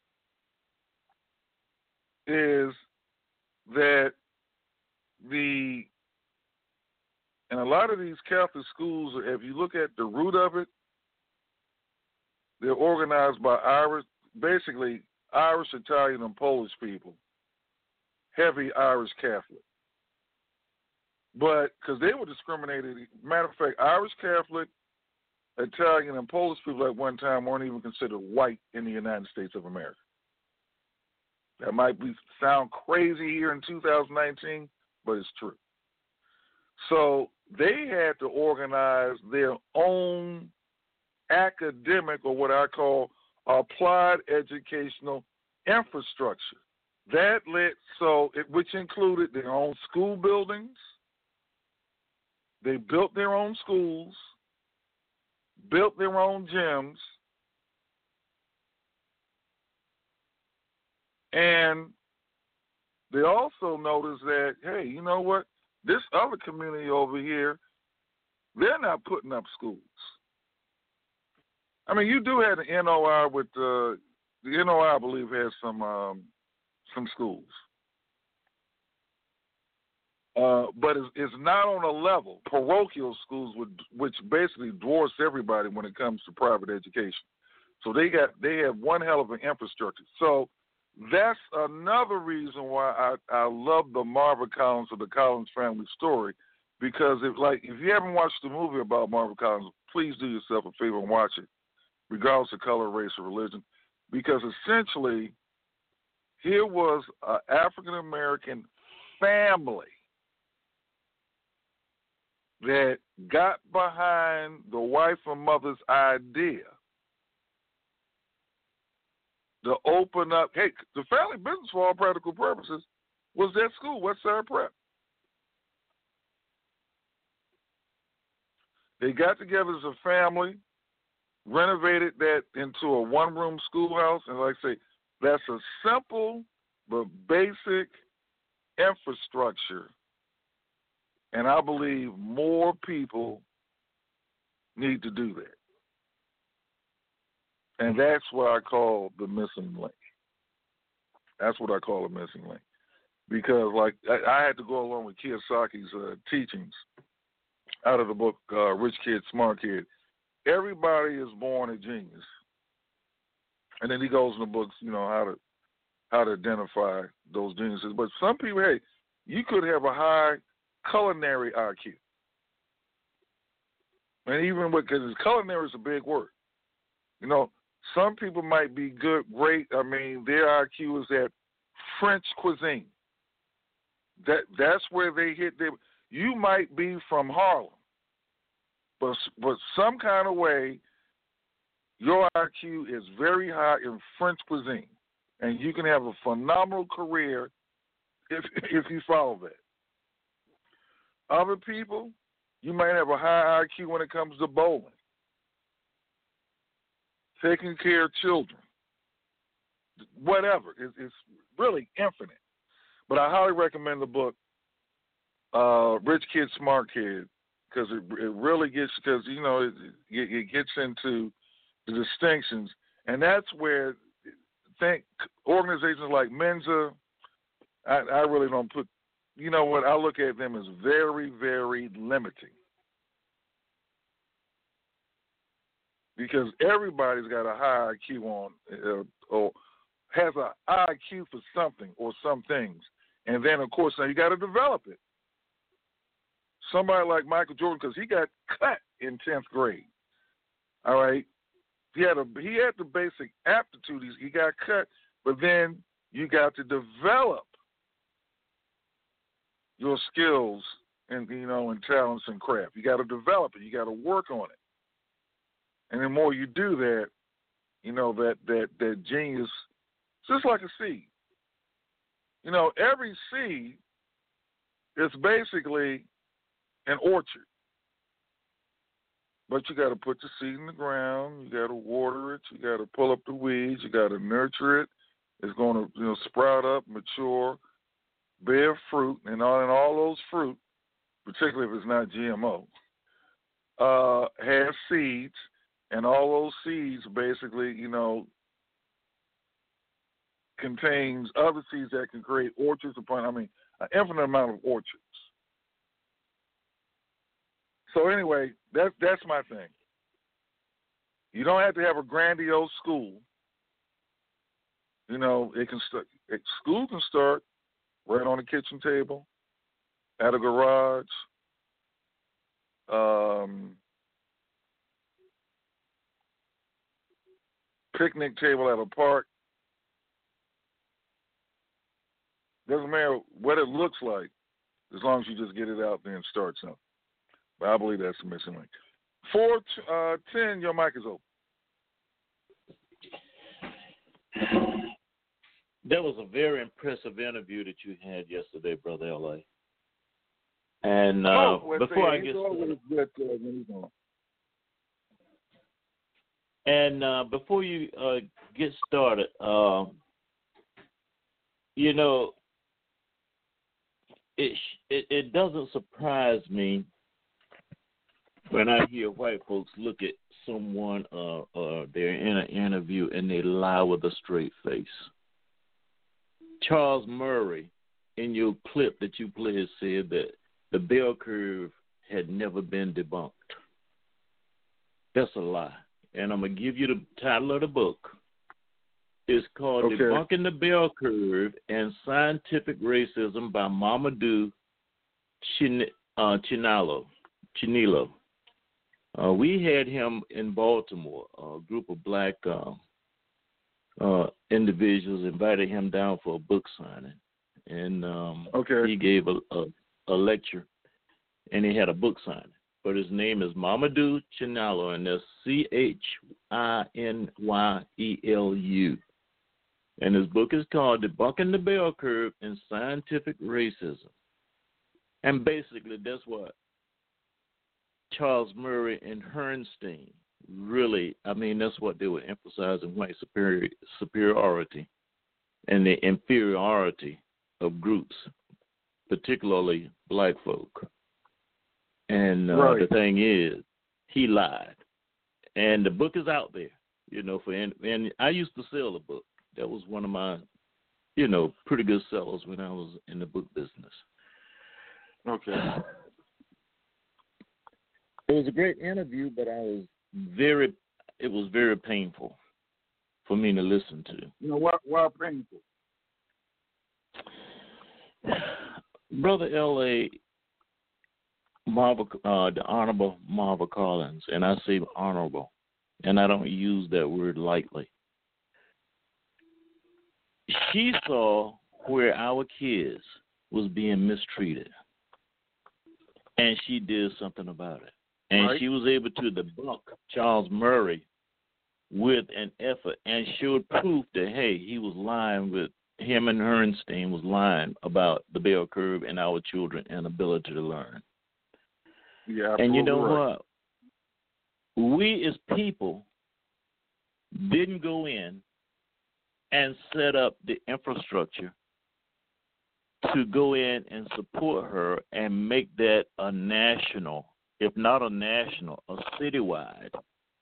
is that in a lot of these Catholic schools, if you look at the root of it, they're organized by basically Irish, Italian, and Polish people, heavy Irish Catholic. But because they were discriminated, matter of fact, Irish Catholic, Italian, and Polish people at one time weren't even considered white in the United States of America. That might sound crazy here in 2019, but it's true. So they had to organize their own academic, or what I call applied educational infrastructure. Which included their own school buildings. They built their own schools, built their own gyms, and they also noticed that, hey, you know what? This other community over here, they're not putting up schools. I mean, you do have the NOI with the NOI, I believe, has some schools. But it's not on a level, parochial schools, which basically dwarfs everybody when it comes to private education. So they have one hell of an infrastructure. So that's another reason why I love the Marva Collins or the Collins family story, because if you haven't watched the movie about Marva Collins, please do yourself a favor and watch it, regardless of color, race, or religion, because essentially here was an African-American family that got behind the wife and mother's idea to open up. Hey, the family business, for all practical purposes, was that school, Westside Prep. They got together as a family, renovated that into a one-room schoolhouse, and like I say, that's a simple but basic infrastructure And I believe more people need to do that. And that's what I call the missing link. That's what I call a missing link. Because, like, I had to go along with Kiyosaki's teachings out of the book Rich Kid, Smart Kid. Everybody is born a genius. And then he goes in the books, you know, how to identify those geniuses. But some people, hey, you could have a high culinary IQ. And even because culinary is a big word. You know, some people might be good, great. I mean, their IQ is at French cuisine. That's where they hit their. You might be from Harlem, but some kind of way, your IQ is very high in French cuisine, and you can have a phenomenal career if you follow that. Other people, you might have a high IQ when it comes to bowling, taking care of children, whatever. It's really infinite. But I highly recommend the book Rich Kid, Smart Kid, because it really gets, because, you know, it gets into the distinctions. And that's where organizations like Mensa, I really don't put, you know what, I look at them as very, very limiting. Because everybody's got a high IQ on, or has an IQ for something or some things. And then, of course, now you got to develop it. Somebody like Michael Jordan, because he got cut in 10th grade. All right? He had the basic aptitude. He got cut, but then you got to develop your skills and, you know, and talents and craft. You got to develop it. You got to work on it. And the more you do that, you know, that genius, just like a seed. You know, every seed is basically an orchard. But you got to put the seed in the ground. You got to water it. You got to pull up the weeds. You got to nurture it. It's going to, you know, sprout up, mature, bear fruit, and all those fruit, particularly if it's not GMO, have seeds, and all those seeds basically, you know, contains other seeds that can create orchards upon, an infinite amount of orchards. So anyway, that's my thing. You don't have to have a grandiose school. You know, school can start right on the kitchen table, at a garage, picnic table at a park. Doesn't matter what it looks like, as long as you just get it out there and start something. But I believe that's the missing link. 410, your mic is open. That was a very impressive interview that you had yesterday, Brother L.A. And before I get started, before you get started, you know, it doesn't surprise me when I hear white folks look at someone, they're in an interview and they lie with a straight face. Charles Murray, in your clip that you played, said that the bell curve had never been debunked. That's a lie. And I'm going to give you the title of the book. It's called Debunking the Bell Curve and Scientific Racism by Mamadou Chinilo. We had him in Baltimore. A group of black individuals invited him down for a book signing. And he gave a lecture, and he had a book signing. But his name is Mamadou Chinilo, and that's Chinyelu. And his book is called Debunking the Bell Curve and Scientific Racism. And basically, that's what Charles Murray and Herrnstein really, that's what they were emphasizing, white superiority and the inferiority of groups, particularly black folk. And the thing is, he lied. And the book is out there, and I used to sell a book. That was one of my, pretty good sellers when I was in the book business. Okay. It was a great interview, but it was very painful for me to listen to. Why painful? Brother L.A., the Honorable Marva Collins, and I say honorable, and I don't use that word lightly. She saw where our kids was being mistreated, and she did something about it. And she was able to debunk Charles Murray with an effort and showed proof that, hey, he was lying with him, and Herrnstein was lying about the bell curve and our children and ability to learn. Yeah, and you know what? We as people didn't go in and set up the infrastructure to go in and support her and make that a national, if not a national, a citywide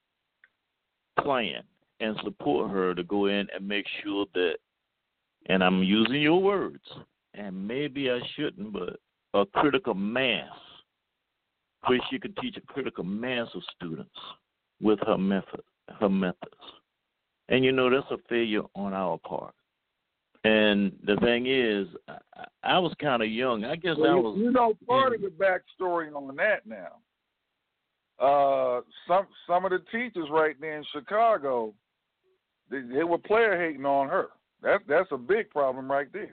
plan and support her to go in and make sure that, and I'm using your words, and maybe I shouldn't, but a critical mass, where she could teach a critical mass of students with her methods. And, that's a failure on our part. And the thing is, I was kind of young. I guess I was... part of the backstory on that now. Some of the teachers right there in Chicago, they were player hating on her. That's a big problem right there.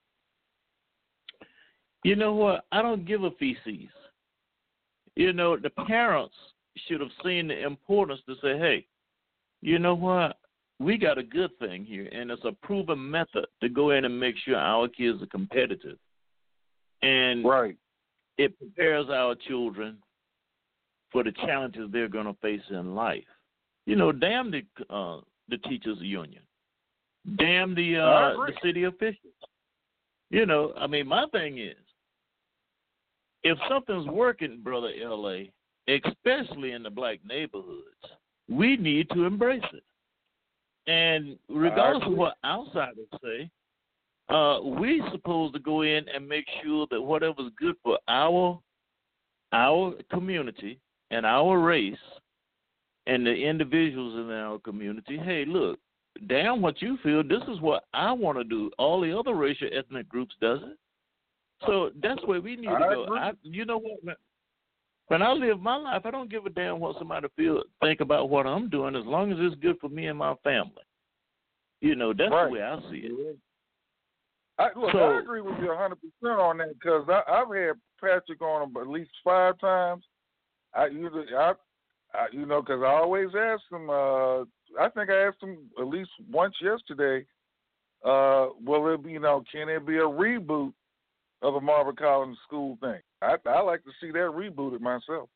You know what? I don't give a feces. The parents should have seen the importance to say, hey, you know what? We got a good thing here, and it's a proven method to go in and make sure our kids are competitive. And it prepares our children for the challenges they're going to face in life. Damn the teachers' union. Damn the city officials. My thing is, if something's working, Brother L.A., especially in the black neighborhoods, we need to embrace it. And regardless of what outsiders say, we're supposed to go in and make sure that whatever's good for our community and our race and the individuals in our community, hey, look, damn what you feel, this is what I want to do. All the other racial ethnic groups does it. So that's where we need to go. You know what, man? When I live my life, I don't give a damn what somebody think about what I'm doing, as long as it's good for me and my family. That's the way I see it. I agree with you 100% on that, because I've had Patrick on at least 5 times. Because I always ask him. I think I asked him at least once yesterday. Will it be, can there be a reboot of a Marva Collins school thing? I like to see that rebooted myself.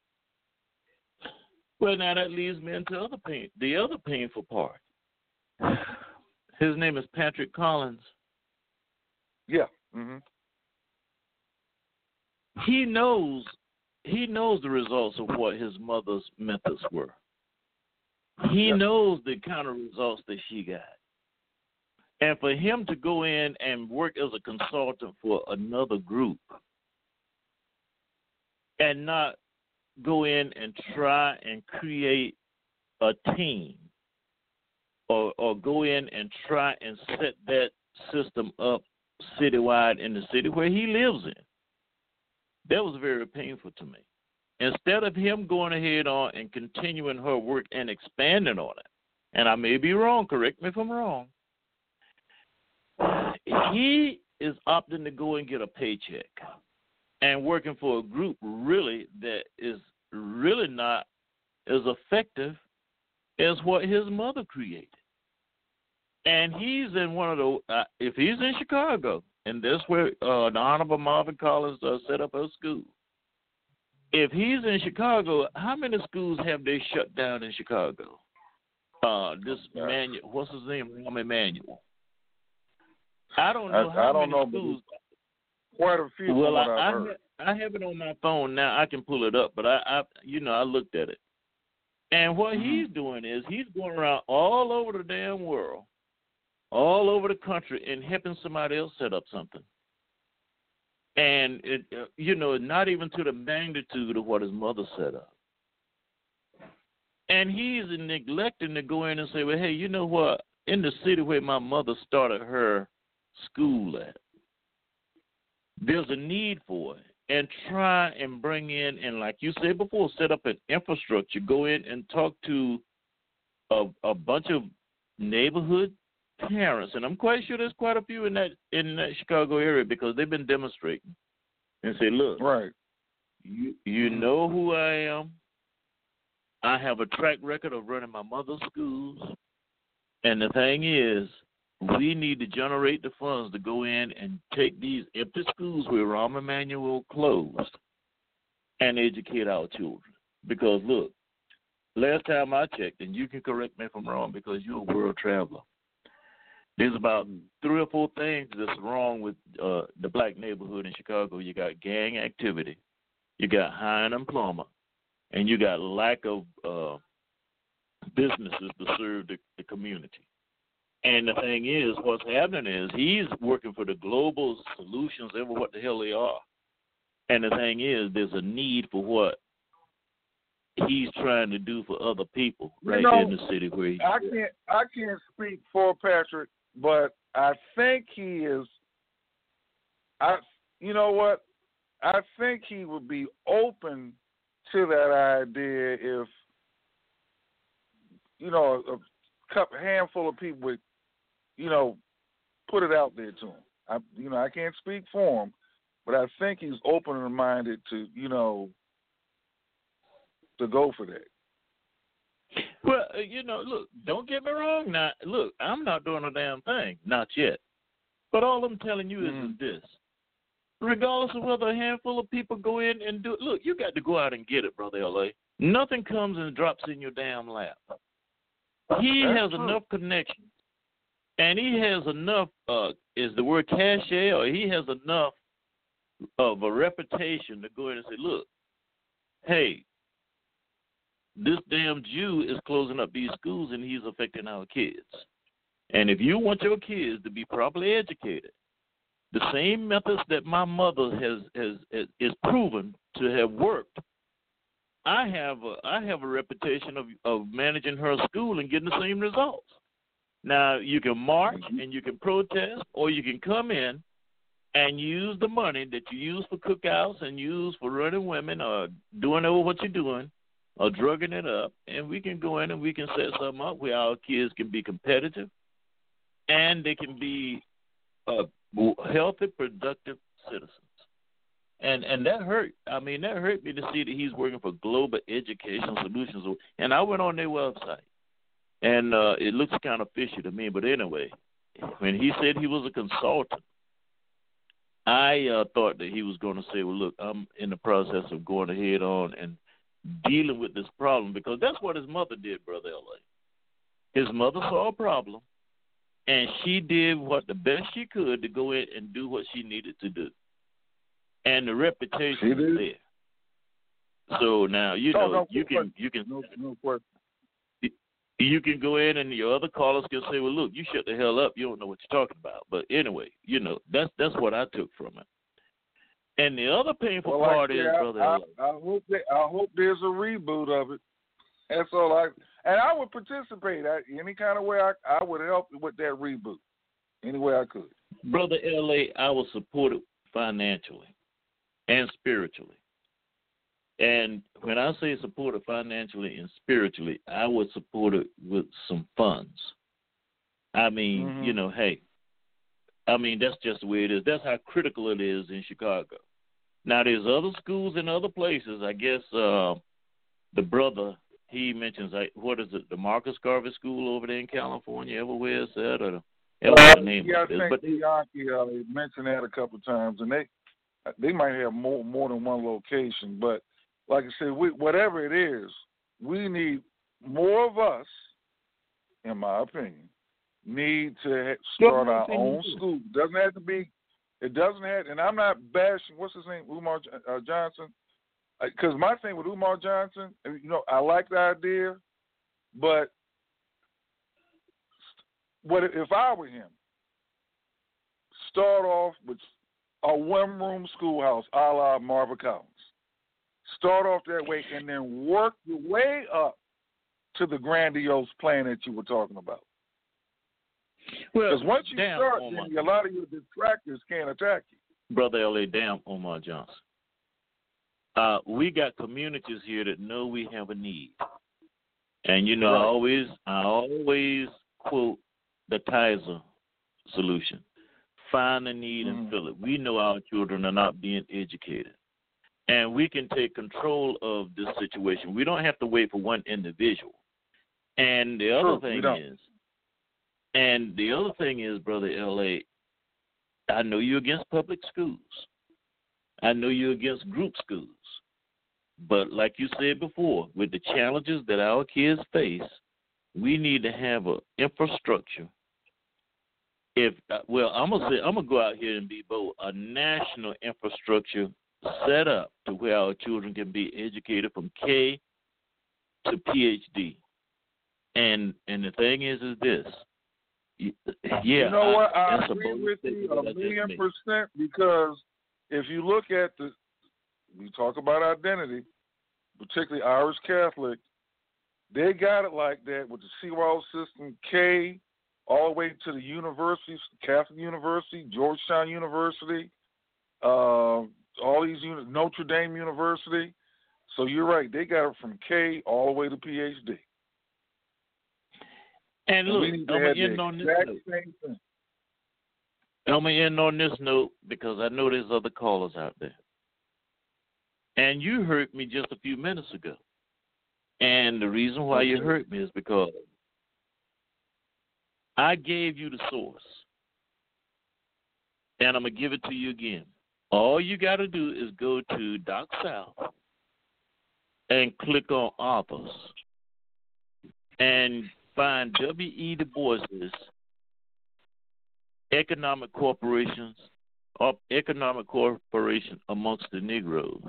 Well, now that leads me into the other painful part. His name is Patrick Collins. Yeah. Mm-hmm. He knows the results of what his mother's methods were. He knows the kind of results that she got. And for him to go in and work as a consultant for another group and not go in and try and create a team or go in and try and set that system up citywide in the city where he lives in, that was very painful to me. Instead of him going ahead on and continuing her work and expanding on it, and I may be wrong, correct me if I'm wrong, he is opting to go and get a paycheck and working for a group really that is really not as effective as what his mother created. And he's in one of the, if he's in Chicago, and that's where the Honorable Marvin Collins set up a school. If he's in Chicago, how many schools have they shut down in Chicago? What's his name? Rahm Emanuel. I don't know how many schools. Quite a few. Well, I have it on my phone now. I can pull it up, but I looked at it. And what he's doing is he's going around all over the damn world, all over the country, and helping somebody else set up something. And, not even to the magnitude of what his mother set up. And he's neglecting to go in and say, well, hey, you know what? In the city where my mother started her school at, there's a need for it. And try and bring in, and like you said before, set up an infrastructure. Go in and talk to a bunch of neighborhood parents, and I'm quite sure there's quite a few in that Chicago area because they've been demonstrating and say, look, right, you know who I am. I have a track record of running my mother's schools, and the thing is, we need to generate the funds to go in and take these empty schools where Rahm Emanuel closed and educate our children. Because, look, last time I checked, and you can correct me if I'm wrong because you're a world traveler, there's about 3 or 4 things that's wrong with the black neighborhood in Chicago. You got gang activity, you got high unemployment, and you got lack of businesses to serve the community. And the thing is, what's happening is he's working for the global solutions, ever what the hell they are. And the thing is, there's a need for what he's trying to do for other people right there in the city where he's I can't speak for Patrick, but I think he is. You know what? I think he would be open to that idea if a handful of people would, put it out there to him. I can't speak for him, but I think he's open and minded to, to go for that. Well, look, don't get me wrong now. Look, I'm not doing a damn thing, not yet. But all I'm telling you is this. Regardless of whether a handful of people go in and do it, look, you got to go out and get it, Brother L.A. Nothing comes and drops in your damn lap. He has enough connections, and he has enough, is the word cachet, or he has enough of a reputation to go in and say, look, hey, this damn Jew is closing up these schools and he's affecting our kids. And if you want your kids to be properly educated, the same methods that my mother is proven to have worked, I have a reputation of managing her school and getting the same results. Now, you can march and you can protest, or you can come in and use the money that you use for cookouts and use for running women or doing over what you're doing or drugging it up, and we can go in and we can set something up where our kids can be competitive and they can be healthy, productive citizens. And that hurt. I mean, that hurt me to see that he's working for Global Education Solutions. And I went on their website, and it looks kind of fishy to me. But anyway, when he said he was a consultant, I thought that he was going to say, well, look, I'm in the process of going ahead on and dealing with this problem, because that's what his mother did, Brother L.A. His mother saw a problem, and she did the best she could to go in and do what she needed to do. And the reputation is there. So now you can go in and your other callers can say, well, look, you shut the hell up. You don't know what you're talking about. But anyway, that's what I took from it. And the other painful part is, Brother, I hope there's a reboot of it. That's all I would participate any kind of way. I would help with that reboot any way I could. Brother L.A., I will support it financially and spiritually. And when I say support it financially and spiritually, I would support it with some funds. I mean, that's just the way it is. That's how critical it is in Chicago. Now, there's other schools in other places. I guess the brother, he mentions, what is it, the Marcus Garvey School over there in California, everywhere is that? Or the name I think Bianchi mentioned that a couple of times, and they might have more than one location. But like I said, whatever it is, we need more of us, in my opinion, need to start our own school. Doesn't have to be It doesn't have, and I'm not bashing, what's his name, Umar Johnson? Because my thing with Umar Johnson, I like the idea, but what if I were him? Start off with a one-room schoolhouse a la Marva Collins. Start off that way and then work your way up to the grandiose plan that you were talking about. Well, because once you start, then a lot of your detractors can't attack you. Brother L.A., damn Omar Johnson. We got communities here that know we have a need. And, right. I always quote the Kaiser solution. Find the need and fill it. We know our children are not being educated. And we can take control of this situation. We don't have to wait for one individual. And the other thing is, Brother L.A., I know you're against public schools. I know you're against group schools. But like you said before, with the challenges that our kids face, we need to have an infrastructure. I'm gonna go out here and be bold. A national infrastructure set up to where our children can be educated from K to PhD. And the thing is this. Yeah, you know what? I agree with you 1,000,000%, because if you look at we talk about identity, particularly Irish Catholic, they got it like that with the Seawall system, K, all the way to the universities, Catholic University, Georgetown University, all these Notre Dame University. So you're right, they got it from K all the way to PhD. And look, I'm going to end on this note because I know there's other callers out there. And you heard me just a few minutes ago. And the reason why you heard me is because I gave you the source. And I'm going to give it to you again. All you got to do is go to Doc South and click on authors and find W.E. Du Bois's Economic Corporation Amongst the Negroes.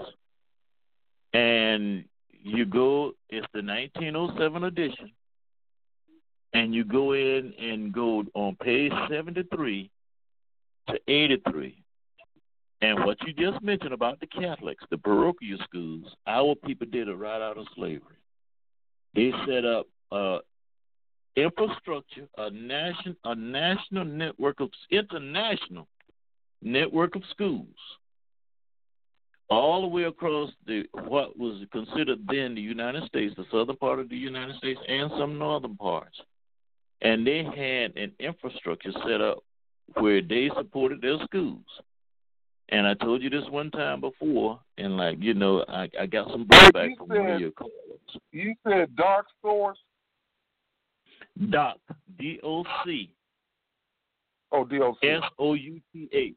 And you go, it's the 1907 edition, and you go in and go on page 73 to 83. And what you just mentioned about the Catholics, the parochial schools, our people did it right out of slavery. They set up infrastructure, international network of schools, all the way across what was considered then the United States, the southern part of the United States, and some northern parts. And they had an infrastructure set up where they supported their schools. And I told you this one time before, and I got some blowback from one of your callers. You said Dark Source? Doc, D-O-C. Oh, D-O-C. S-O-U-T-H.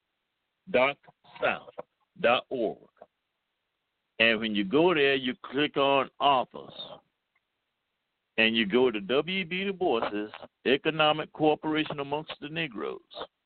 DocSouth.org. And when you go there, you click on authors. And you go to W.E.B. Du Bois's Economic Corporation Amongst the Negroes.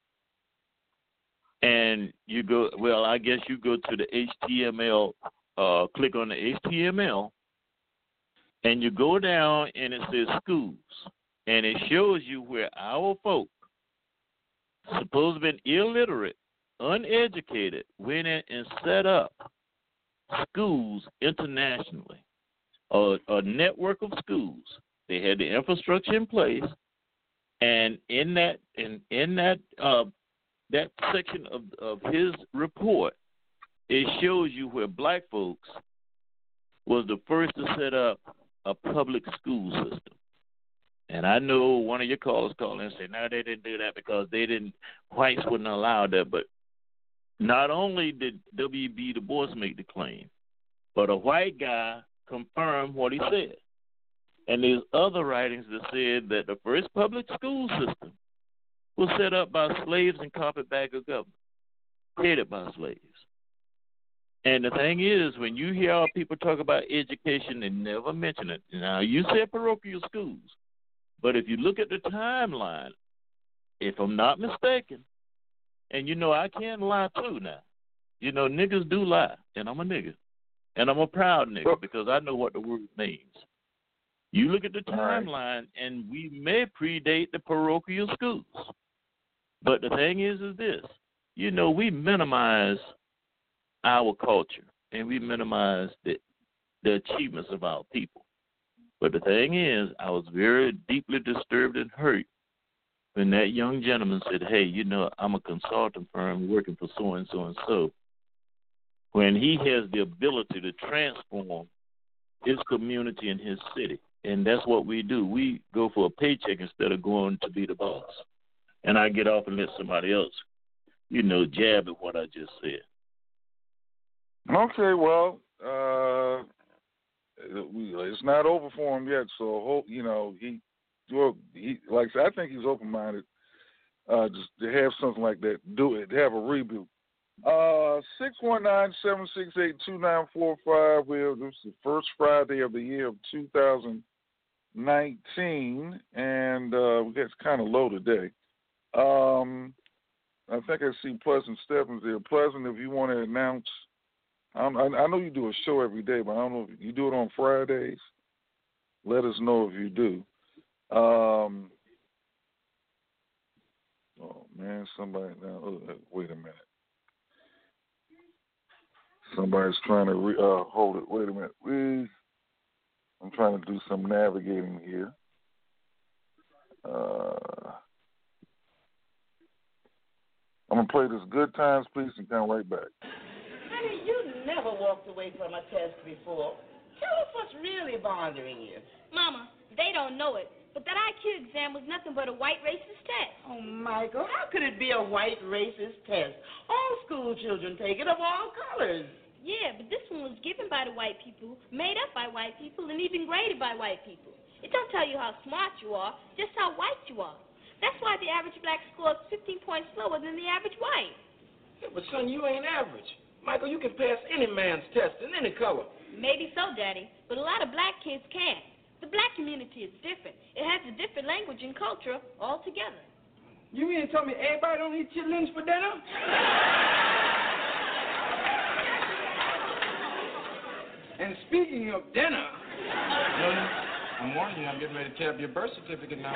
And you go, I guess you go to the HTML, click on the HTML, and you go down and it says schools. And it shows you where our folk, supposed to be illiterate, uneducated, went in and set up schools internationally, a network of schools. They had the infrastructure in place, and in that that section of his report, it shows you where black folks was the first to set up a public school system. And I know one of your callers called in and said, no, they didn't do that because whites wouldn't allow that. But not only did W.E.B. Du Bois make the claim, but a white guy confirmed what he said. And there's other writings that said that the first public school system was set up by slaves and carpetbagger government, headed by slaves. And the thing is, when you hear our people talk about education, they never mention it. Now, you said parochial schools, but if you look at the timeline, if I'm not mistaken, And, I can lie, too, now. Niggas do lie, and I'm a nigga. And I'm a proud nigga because I know what the word means. You look at the timeline, and we may predate the parochial schools. But the thing is this. We minimize our culture, and we minimize the achievements of our people. But the thing is, I was very deeply disturbed and hurt when that young gentleman said, hey, I'm a consulting firm working for so-and-so and so, when he has the ability to transform his community and his city. And that's what we do. We go for a paycheck instead of going to be the boss. And I get off and let somebody else, jab at what I just said. Okay, well, it's not over for him yet. So, he like I said, I think he's open-minded. Just to have something like that, do it, have a reboot. 619-768-2945. This is the first Friday of the year of 2019, and it's kind of low today. I think I see Pleasant Stephens there. Pleasant, if you want to announce, I know you do a show every day, but I don't know if you do it on Fridays. Let us know if you do. Oh man, somebody now. Wait a minute. Somebody's trying to hold it. Wait a minute. I'm trying to do some navigating here. I'm going to play this Good Times, Please, and come right back. Honey, you never walked away from a test before. Tell us what's really bothering you. Mama, they don't know it, but that IQ exam was nothing but a white racist test. Oh, Michael, how could it be a white racist test? All school children take it of all colors. Yeah, but this one was given by the white people, made up by white people, and even graded by white people. It don't tell you how smart you are, just how white you are. That's why the average black scores 15 points lower than the average white. Yeah, but son, you ain't average. Michael, you can pass any man's test in any color. Maybe so, Daddy, but a lot of black kids can't. The black community is different. It has a different language and culture altogether. You mean to tell me everybody don't eat chitlins for dinner? And speaking of dinner, I'm warning you, I'm getting ready to tear up your birth certificate now.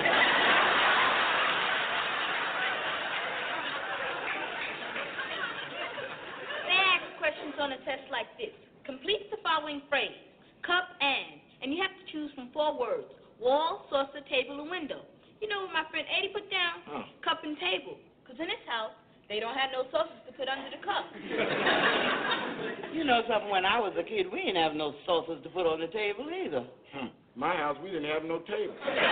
They ask questions on a test like this. Complete the following phrase, cup and you have to choose from 4 words, wall, saucer, table, and window. You know what my friend Eddie put down? Cup and table, because in his house, they don't have no saucers to put under the cup. You know something, when I was a kid, we didn't have no saucers to put on the table either. My house, we didn't have no table.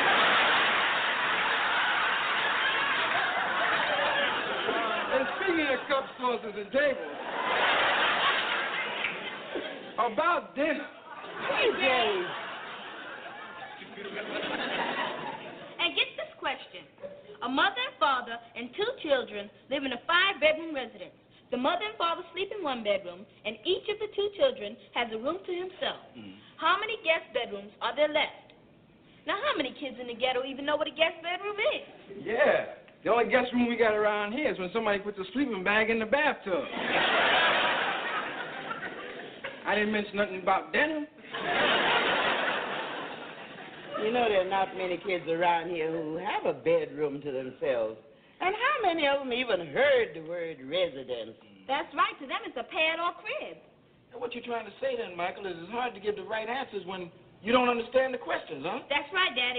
And speaking of cups, saucers, and tables, about dinner. Hey, Dave. And get this question. A mother and father and 2 children live in a 5-bedroom residence. The mother and father sleep in 1 bedroom, and each of the 2 children has a room to himself. How many guest bedrooms are there left? Now, how many kids in the ghetto even know what a guest bedroom is? Yeah. The only guest room we got around here is when somebody puts a sleeping bag in the bathtub. I didn't mention nothing about dinner. You know there are not many kids around here who have a bedroom to themselves. And how many of them even heard the word residence? That's right. To them, it's a pad or crib. And what you're trying to say then, Michael, is it's hard to give the right answers when you don't understand the questions, huh? That's right, Daddy.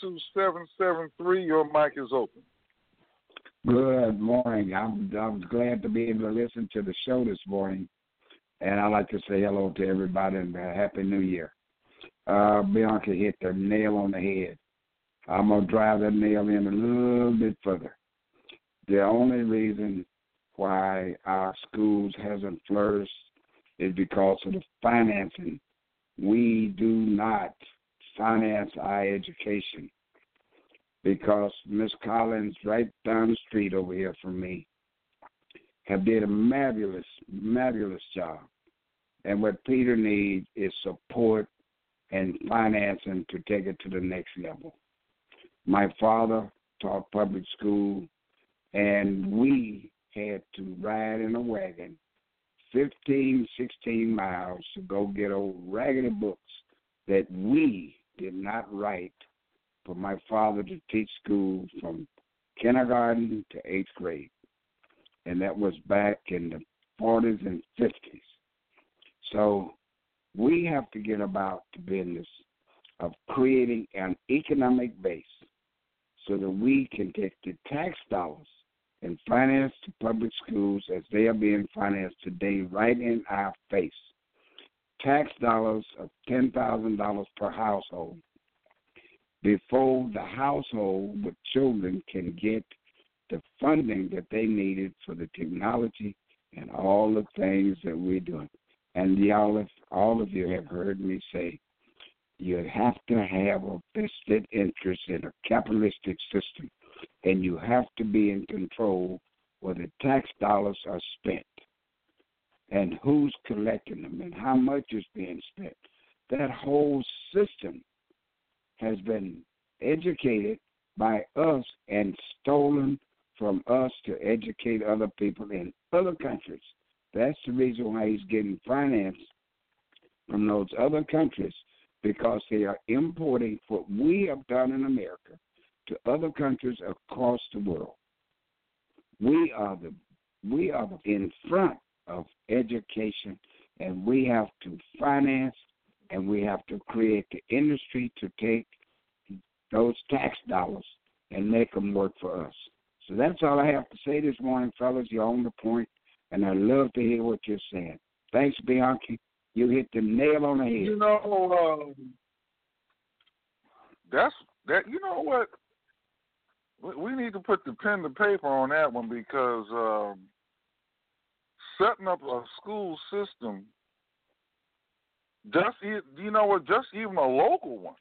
72773, your mic is open. Good morning. I was glad to be able to listen to the show this morning, and I'd like to say hello to everybody and a Happy New Year. Bianca hit the nail on the head. I'm going to drive that nail in a little bit further. The only reason why our schools hasn't flourished is because of the financing. We do not finance our education because Miss Collins, right down the street over here from me, have did a marvelous job. And what Peter needs is support and financing to take it to the next level. My father taught public school, and we had to ride in a wagon 15, 16 miles to go get old raggedy books that we did not write for my father to teach school from kindergarten to 8th grade. And that was back in the 40s and 50s. So we have to get about the business of creating an economic base so that we can take the tax dollars and finance the public schools as they are being financed today right in our face. Tax dollars of $10,000 per household before the household with children can get the funding that they needed for the technology and all the things that we're doing. And all of you have heard me say, you have to have a vested interest in a capitalistic system, and you have to be in control where the tax dollars are spent and who's collecting them and how much is being spent. That whole system has been educated by us and stolen from us to educate other people in other countries. That's the reason why he's getting finance from those other countries, because they are importing what we have done in America to other countries across the world. We are in front of education, and we have to finance, and we have to create the industry to take those tax dollars and make them work for us. So that's all I have to say this morning, fellas. You're on the point, and I love to hear what you're saying. Thanks, Bianchi. You hit the nail on the head. You know, you know what? We need to put the pen to paper on that one, because setting up a school system, just even a local one,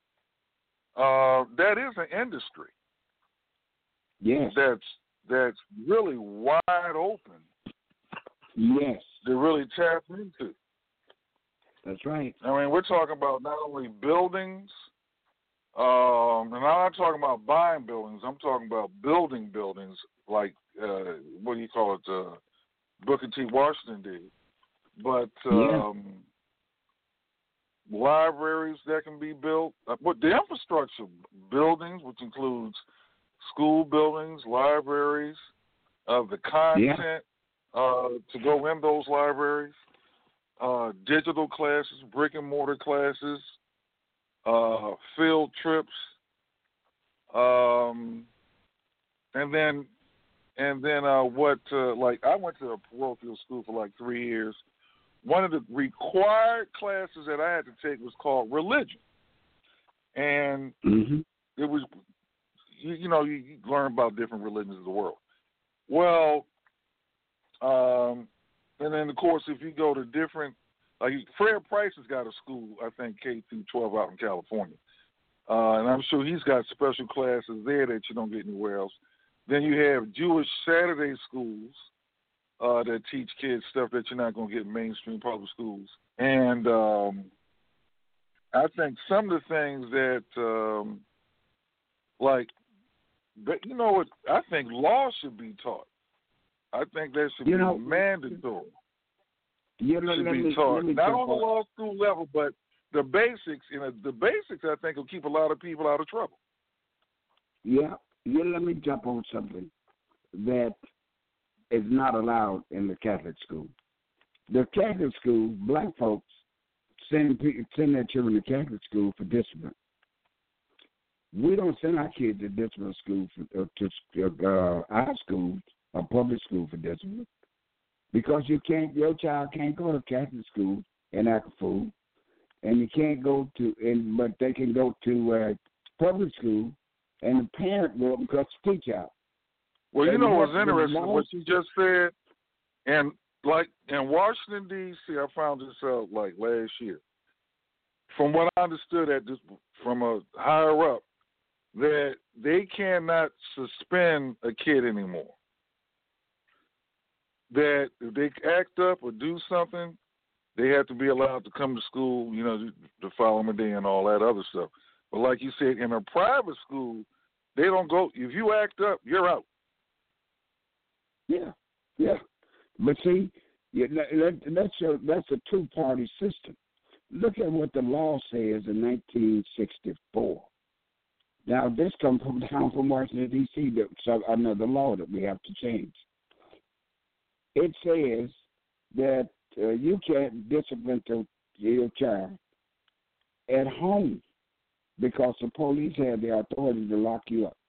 that is an industry. Yes. That's really wide open. Yes. To really tap into. That's right. I mean, we're talking about not only buildings, and I'm not talking about buying buildings. I'm talking about building buildings like, what do you call it, Booker T. Washington did. But libraries that can be built, but the infrastructure buildings, which includes school buildings, libraries, the content to go in those libraries, digital classes, brick and mortar classes, field trips, and then like I went to a parochial school for like 3 years. One of the required classes that I had to take was called religion, and it was, you learn about different religions of the world. Well, and then of course if you go to different, like Fred Price has got a school, I think K through 12 out in California, and I'm sure he's got special classes there that you don't get anywhere else. Then you have Jewish Saturday schools that teach kids stuff that you're not going to get in mainstream public schools. And I think some of the things that, but you know what, I think law should be taught. I think that should be mandatory. Should be taught, not on the law school level, but the basics. The basics, I think, will keep a lot of people out of trouble. Yeah, let me jump on something that is not allowed in the Catholic school. The Catholic school, black folks send their children to Catholic school for discipline. We don't send our kids to discipline school to our schools or public school for discipline because your child can't go to Catholic school and act a fool, and you can't go to, but they can go to public school, and the parent will because the teacher out. Well, you know what's interesting, what you just said, and like in Washington, D.C., I found this out like last year. From what I understood from a higher up, that they cannot suspend a kid anymore. That if they act up or do something, they have to be allowed to come to school, the following day and all that other stuff. But like you said, in a private school, they don't go. If you act up, you're out. Yeah. But see, that's a two-party system. Look at what the law says in 1964. Now, this comes down from Washington, D.C., so another law that we have to change. It says that you can't discipline your child at home because the police have the authority to lock you up.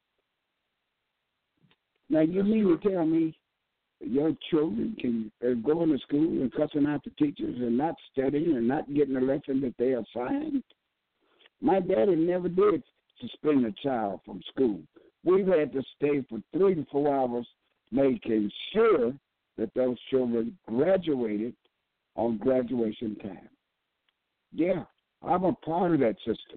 Now, you mean to tell me your children can go into school and cussing out the teachers and not studying and not getting the lesson that they are assigned? My daddy never did suspend a child from school. We've had to stay for 3 to 4 hours making sure that those children graduated on graduation time. Yeah, I'm a part of that system.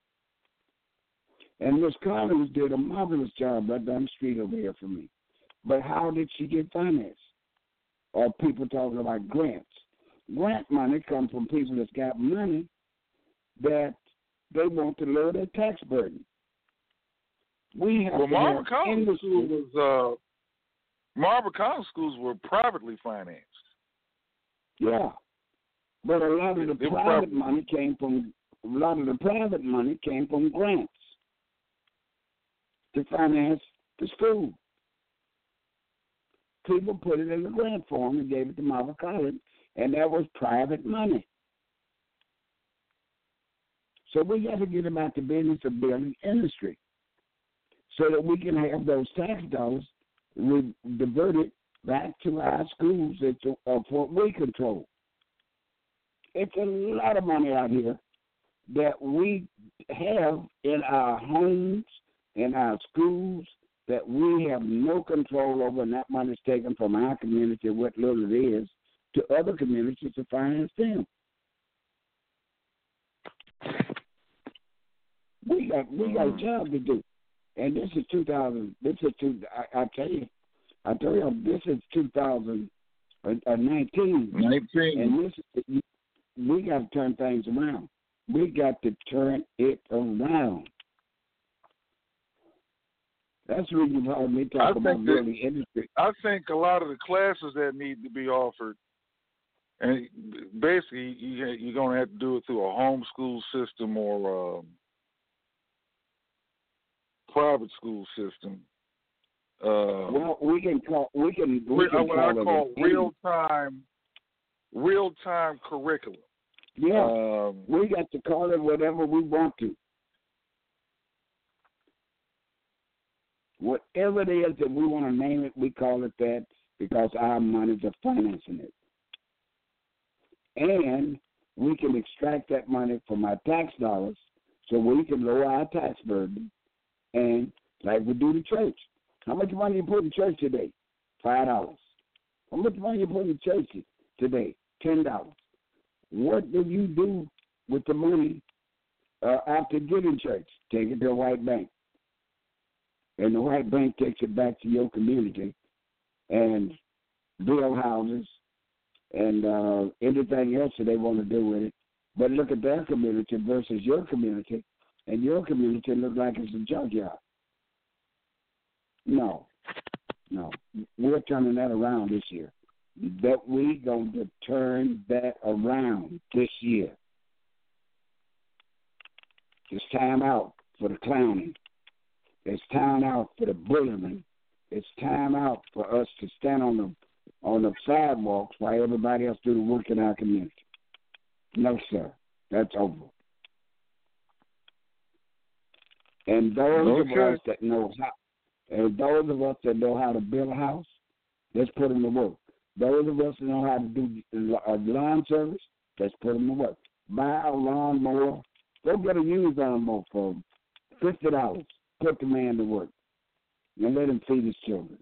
And Miss Collins did a marvelous job right down the street over here for me. But how did she get financed? Or people talking about grants. Grant money comes from people that's got money that they want to lower their tax burden. We have Marvin Collins schools were privately financed. Yeah, but a lot of the private money came from grants to finance the school. People put it in the grant form and gave it to Marvin Collins, and that was private money. So we got to get about the business of building industry so that we can have those tax dollars diverted back to our schools of what we control. It's a lot of money out here that we have in our homes, in our schools, that we have no control over, and that money is taken from our community, what little it is, to other communities to finance them. We got a job to do, and this is 2000. This is I tell you, this is 2019. 19, and we got to turn things around. We got to turn it around. That's the reason why we talk about building industry. I think a lot of the classes that need to be offered, and basically you're going to have to do it through a homeschool system or private school system. Well, we can call what I call real time curriculum. Yeah, we got to call it whatever we want to. Whatever it is that we want to name it, we call it that because our monies are financing it. And we can extract that money from our tax dollars so we can lower our tax burden. And like we do the church. How much money you put in church today? $5. How much money you put in church today? $10. What do you do with the money after getting church? Take it to a white bank. And the white bank takes it back to your community and build houses and anything else that they want to do with it. But look at their community versus your community, and your community looks like it's a junkyard. No. We're turning that around this year. That we're going to turn that around this year. It's time out for the clowning. It's time out for the bullying. It's time out for us to stand on the sidewalks while everybody else do the work in our community. No, sir. That's over. And those of us that know how, and those of us that know how to build a house, let's put them to work. Those of us that know how to do lawn service, let's put them to work. Buy a lawnmower. Go get a used lawnmower for $50. Put the man to work. And let him feed his children.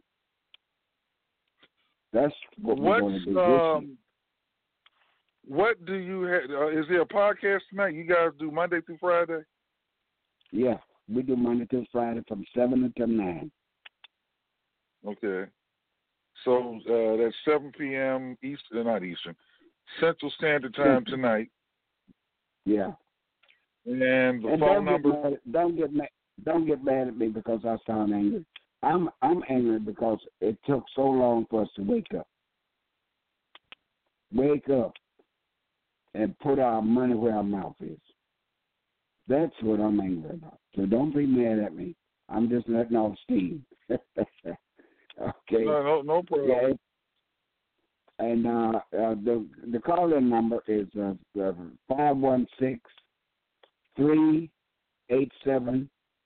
That's what we're going to do. What do you have? Is there a podcast tonight? You guys do Monday through Friday? Yeah, we do Monday through Friday from 7 until 9. Okay. So that's 7 p.m. Central Standard Time tonight. Yeah. And the phone number. Don't get mad at me because I sound angry. I'm angry because it took so long for us to wake up. Wake up and put our money where our mouth is. That's what I'm angry about. So don't be mad at me. I'm just letting off steam. Okay. No problem. Yeah. And the call-in number is 516-387-1512.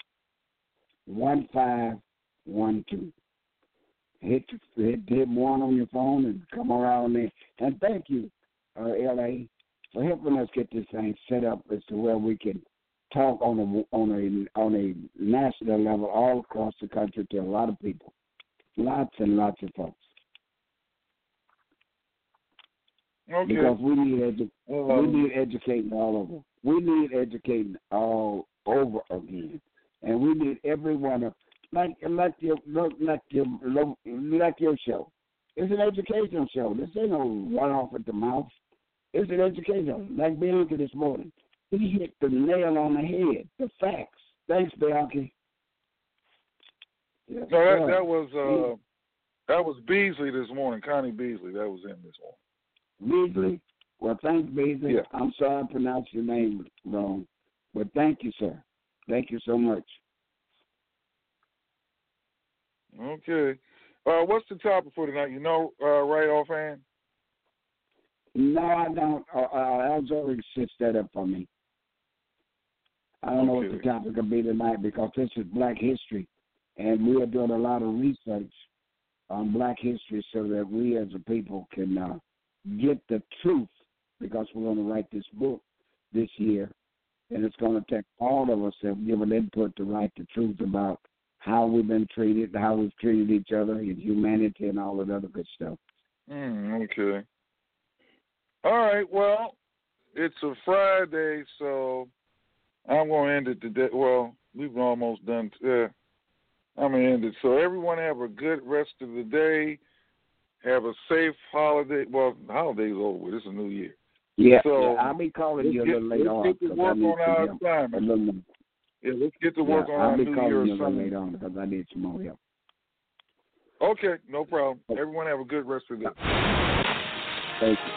Hit one on your phone and come around there. And thank you, LA, for helping us get this thing set up as to where we can talk on a national level all across the country to a lot of people, lots and lots of folks. Okay. Because we need educating all over. We need educating all over again, and we need everyone like your show. It's an educational show. This ain't no run off at the mouth. It's an educational. Like Bianca this morning, he hit the nail on the head. The facts. Thanks, Bianca. Yes, no, that was Beasley this morning. Connie Beasley. That was him this morning. Beasley. Well, thanks, Beasley. Yeah. I'm sorry I pronounced your name wrong, but thank you, sir. Thank you so much. Okay. What's the topic for tonight? You know, right offhand? No, I don't. Al's already sets that up for me. I don't know what the topic will be tonight because this is Black History, and we are doing a lot of research on Black history so that we as a people can get the truth, because we're going to write this book this year, and it's going to take all of us that have given input to write the truth about how we've been treated, how we've treated each other, and humanity, and all that other good stuff. Okay. All right, well, it's a Friday, so I'm going to end it today. Well, we've almost done. I'm going to end it. So everyone have a good rest of the day. Have a safe holiday. Well, the holiday's over with. It's a new year. Yeah, so I'll be calling you a little later on. Let's get to work on our assignment. Yeah, let's get to work on our New Year assignment. I'll be calling you a little later on because I need some more help. Okay, no problem. Everyone have a good rest of the day. Thank you.